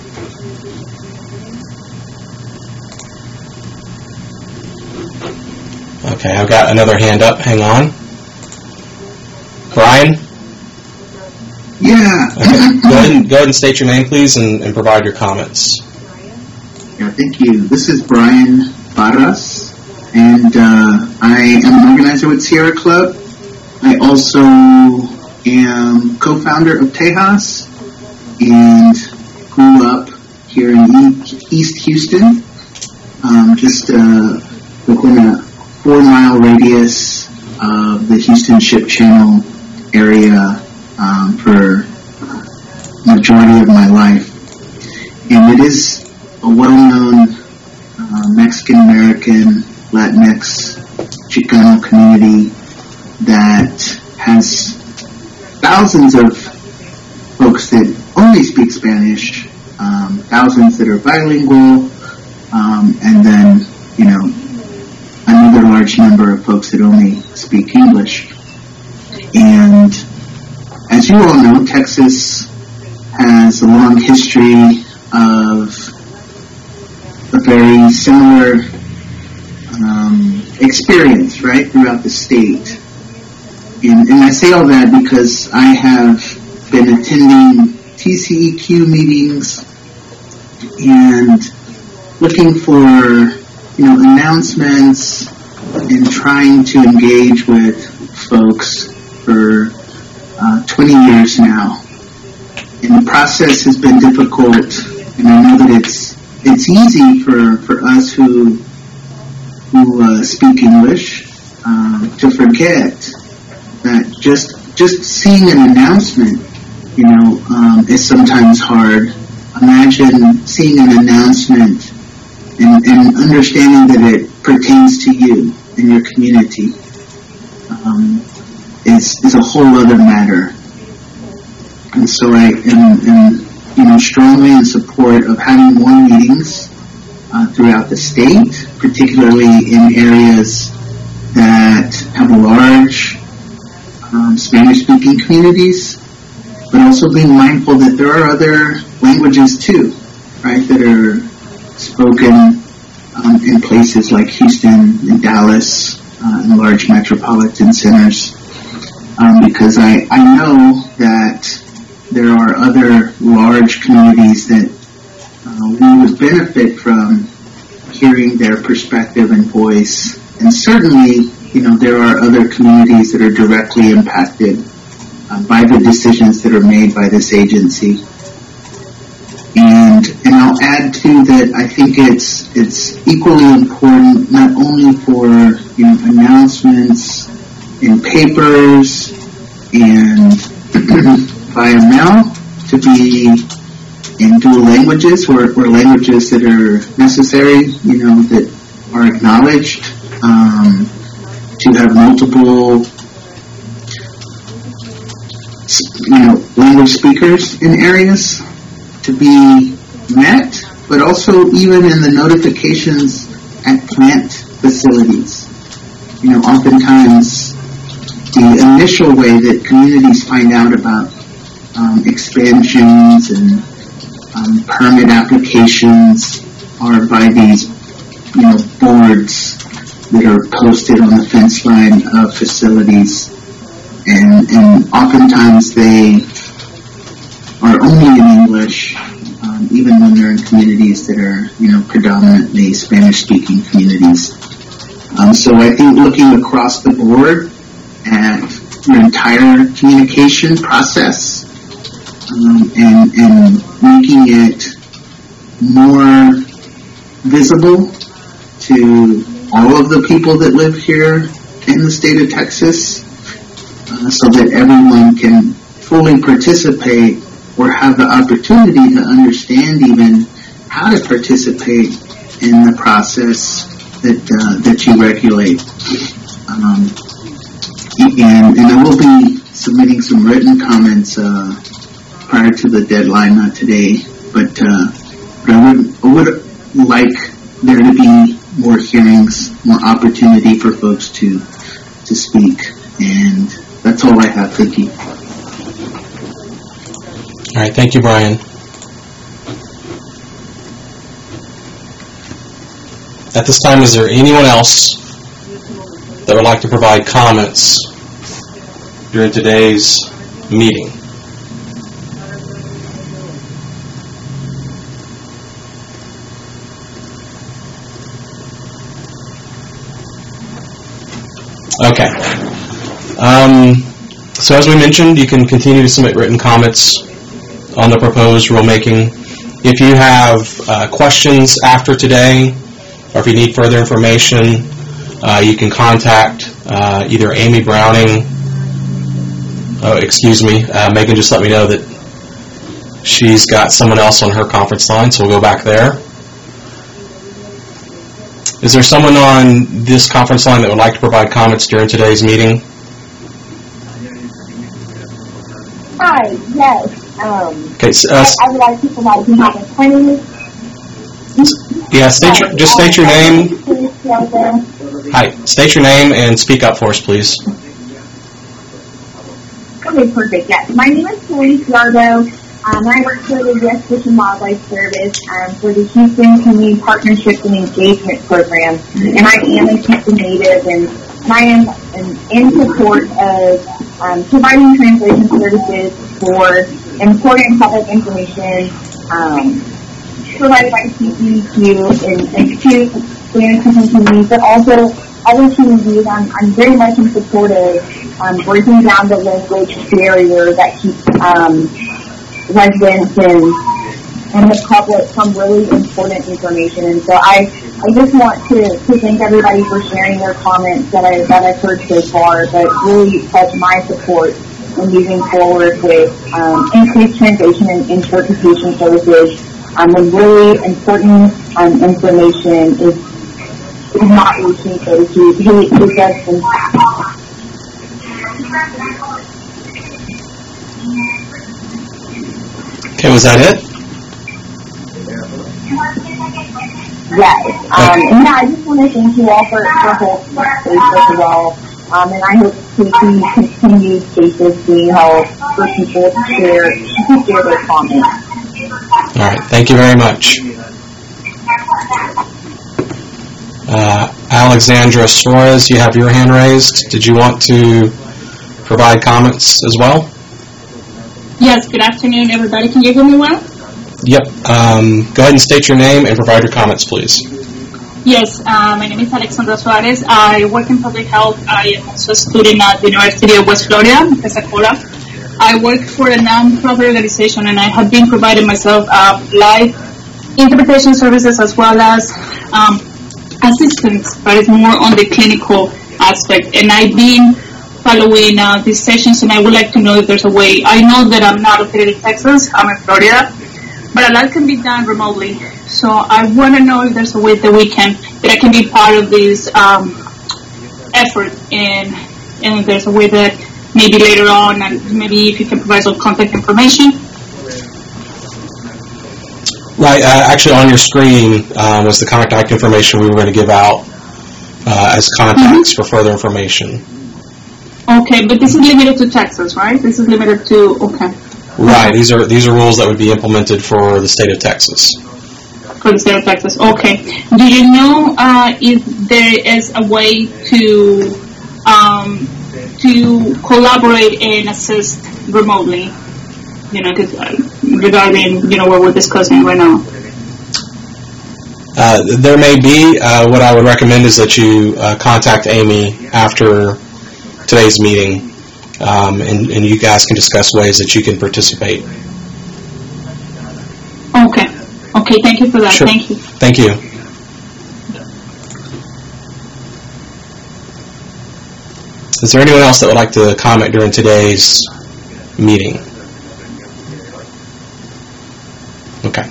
Okay, I've got another hand up. Hang on. Brian? Yeah. Okay. Go ahead and, go ahead and state your name, please, and, and provide your comments. Yeah, thank you. This is Brian Barras, and uh, I am an organizer with Sierra Club. I also am co-founder of Tejas and grew up here in East Houston, um, just uh, within a four-mile radius of the Houston Ship Channel area um, for majority of my life. And it is a well-known uh, Mexican-American, Latinx, Chicano community that has thousands of folks that only speak Spanish, um, thousands that are bilingual, um, and then, you know, another large number of folks that only speak English. And as you all know, Texas has a long history of a very similar um, experience, right, throughout the state. And, and I say all that because I have been attending T C E Q meetings and looking for, you know, announcements and trying to engage with folks for uh, twenty years now. And the process has been difficult, and I know that it's it's easy for, for us who who uh, speak English um, to forget that just just seeing an announcement, you know, um, is sometimes hard. Imagine seeing an announcement and, and understanding that it pertains to you and your community um, is is a whole other matter. And so I am, am you know, strongly in support of having more meetings uh, throughout the state, particularly in areas that have large um, Spanish-speaking communities, but also being mindful that there are other languages too, right, that are spoken um, in places like Houston and Dallas, uh, in large metropolitan centers, um, because I, I know that there are other large communities that uh, we would benefit from hearing their perspective and voice. And certainly, you know, there are other communities that are directly impacted uh, by the decisions that are made by this agency. And and I'll add too that I think it's it's equally important not only for, you know, announcements in papers and via mail to be in dual languages or, or languages that are necessary, you know, that are acknowledged, um, to have multiple, you know, language speakers in areas to be met, but also even in the notifications at plant facilities. You know, oftentimes the initial way that communities find out about um, expansions and um, permit applications are by these, you know, boards that are posted on the fence line of facilities, and and oftentimes they are only in English, um, even when they're in communities that are, you know, predominantly Spanish-speaking communities. Um, so I think looking across the board at your entire communication process um, and, and making it more visible to all of the people that live here in the state of Texas, uh, so that everyone can fully participate or have the opportunity to understand even how to participate in the process that uh, that you regulate. Um, and, and I will be submitting some written comments uh, prior to the deadline, not today, but, uh, but I would, I would like there to be more hearings, more opportunity for folks to to speak, and that's all I have. Thank you. All right, thank you, Brian. At this time, is there anyone else that would like to provide comments during today's meeting? Okay. Um, so as we mentioned, you can continue to submit written comments on the proposed rulemaking. If you have uh, questions after today, or if you need further information, uh, you can contact uh, either Amy Browning, oh, excuse me, uh, Megan just let me know that she's got someone else on her conference line, so we'll go back there. Is there someone on this conference line that would like to provide comments during today's meeting? Hi, yes. Um, Okay, so, uh, I, I would like to provide some comments. My name is... Yeah, state your, just state your name. Hi, state your name and speak up for us, please. Okay, perfect. Yes, my name is Louise Yardo. Um, I work for the U S Fish and Wildlife Service um, for the Houston Community Partnership and Engagement Program, and I am a Houston native, and, and I am in, in support of um, providing translation services for important public information um, provided by T C E Q and, and to Spanish-speaking communities, but also other communities. I'm, I'm very much in support of um, breaking down the language barrier that keeps um, residents and and the public some really important information. And so I, I just want to, to thank everybody for sharing their comments that, I, that I've heard so far, but really pledge my support in moving forward with um, increased translation and interpretation services um, when really important um, information is, is not reaching those who, who, who does things. Okay, was that it? Yes. Um, and yeah, I just want to thank you all for, for holding this space as well. Um, and I hope to see continued spaces being held for people to share, to share their comments. All right, thank you very much. Uh, Alexandra Suarez, you have your hand raised. Did you want to provide comments as well? Yes, good afternoon, everybody. Can you hear me well? Yep. Um, go ahead and state your name and provide your comments, please. Yes, uh, my name is Alexandra Suarez. I work in public health. I am also a student at the University of West Florida, Pensacola. I work for a non-profit organization, and I have been providing myself uh, live interpretation services as well as um, assistance, but it's more on the clinical aspect. And I've been following uh, these sessions, and I would like to know if there's a way. I know that I'm not located in Texas, I'm in Florida, but a lot can be done remotely. So I want to know if there's a way that we can, that I can be part of this um, effort, and and if there's a way that maybe later on, and maybe if you can provide some contact information. Right, uh, actually on your screen um, was the contact information we were going to give out uh, as contacts mm-hmm. for further information. Okay, but this is limited to Texas, right? This is limited to, okay. Right, these are these are rules that would be implemented for the state of Texas. For the state of Texas, okay. Do you know uh, if there is a way to um, to collaborate and assist remotely? You know, cause, uh, regarding you know what we're discussing right now. Uh, there may be. Uh, what I would recommend is that you uh, contact Amy after today's meeting, um, and, and you guys can discuss ways that you can participate. Okay. Okay, thank you for that. Sure. Thank you. Thank you. Is there anyone else that would like to comment during today's meeting? Okay.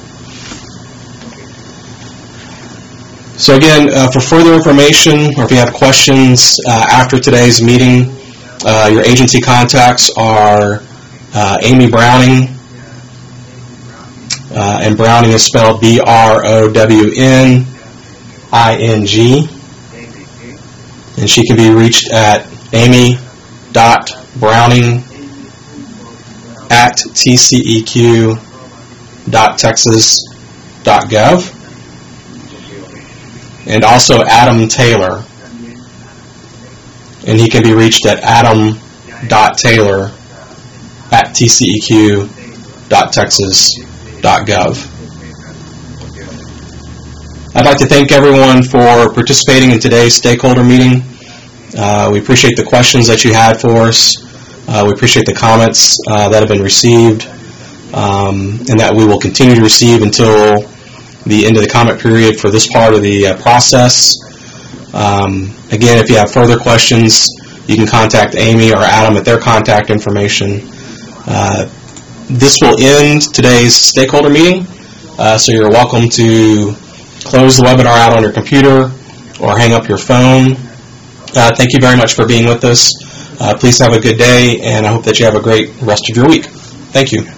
So again, uh, for further information, or if you have questions uh, after today's meeting, uh, your agency contacts are uh, Amy Browning, uh, and Browning is spelled B R O W N I N G, and she can be reached at amy.browning at tceq.texas.gov. And also Adam Taylor, and he can be reached at adam.taylor at tceq.texas.gov. I'd like to thank everyone for participating in today's stakeholder meeting. Uh, we appreciate the questions that you had for us. Uh, we appreciate the comments uh, that have been received, um, and that we will continue to receive until the end of the comment period for this part of the uh, process. Um, again, if you have further questions, you can contact Amy or Adam at their contact information. Uh, this will end today's stakeholder meeting, uh, so you're welcome to close the webinar out on your computer or hang up your phone. Uh, thank you very much for being with us. Uh, please have a good day, and I hope that you have a great rest of your week. Thank you.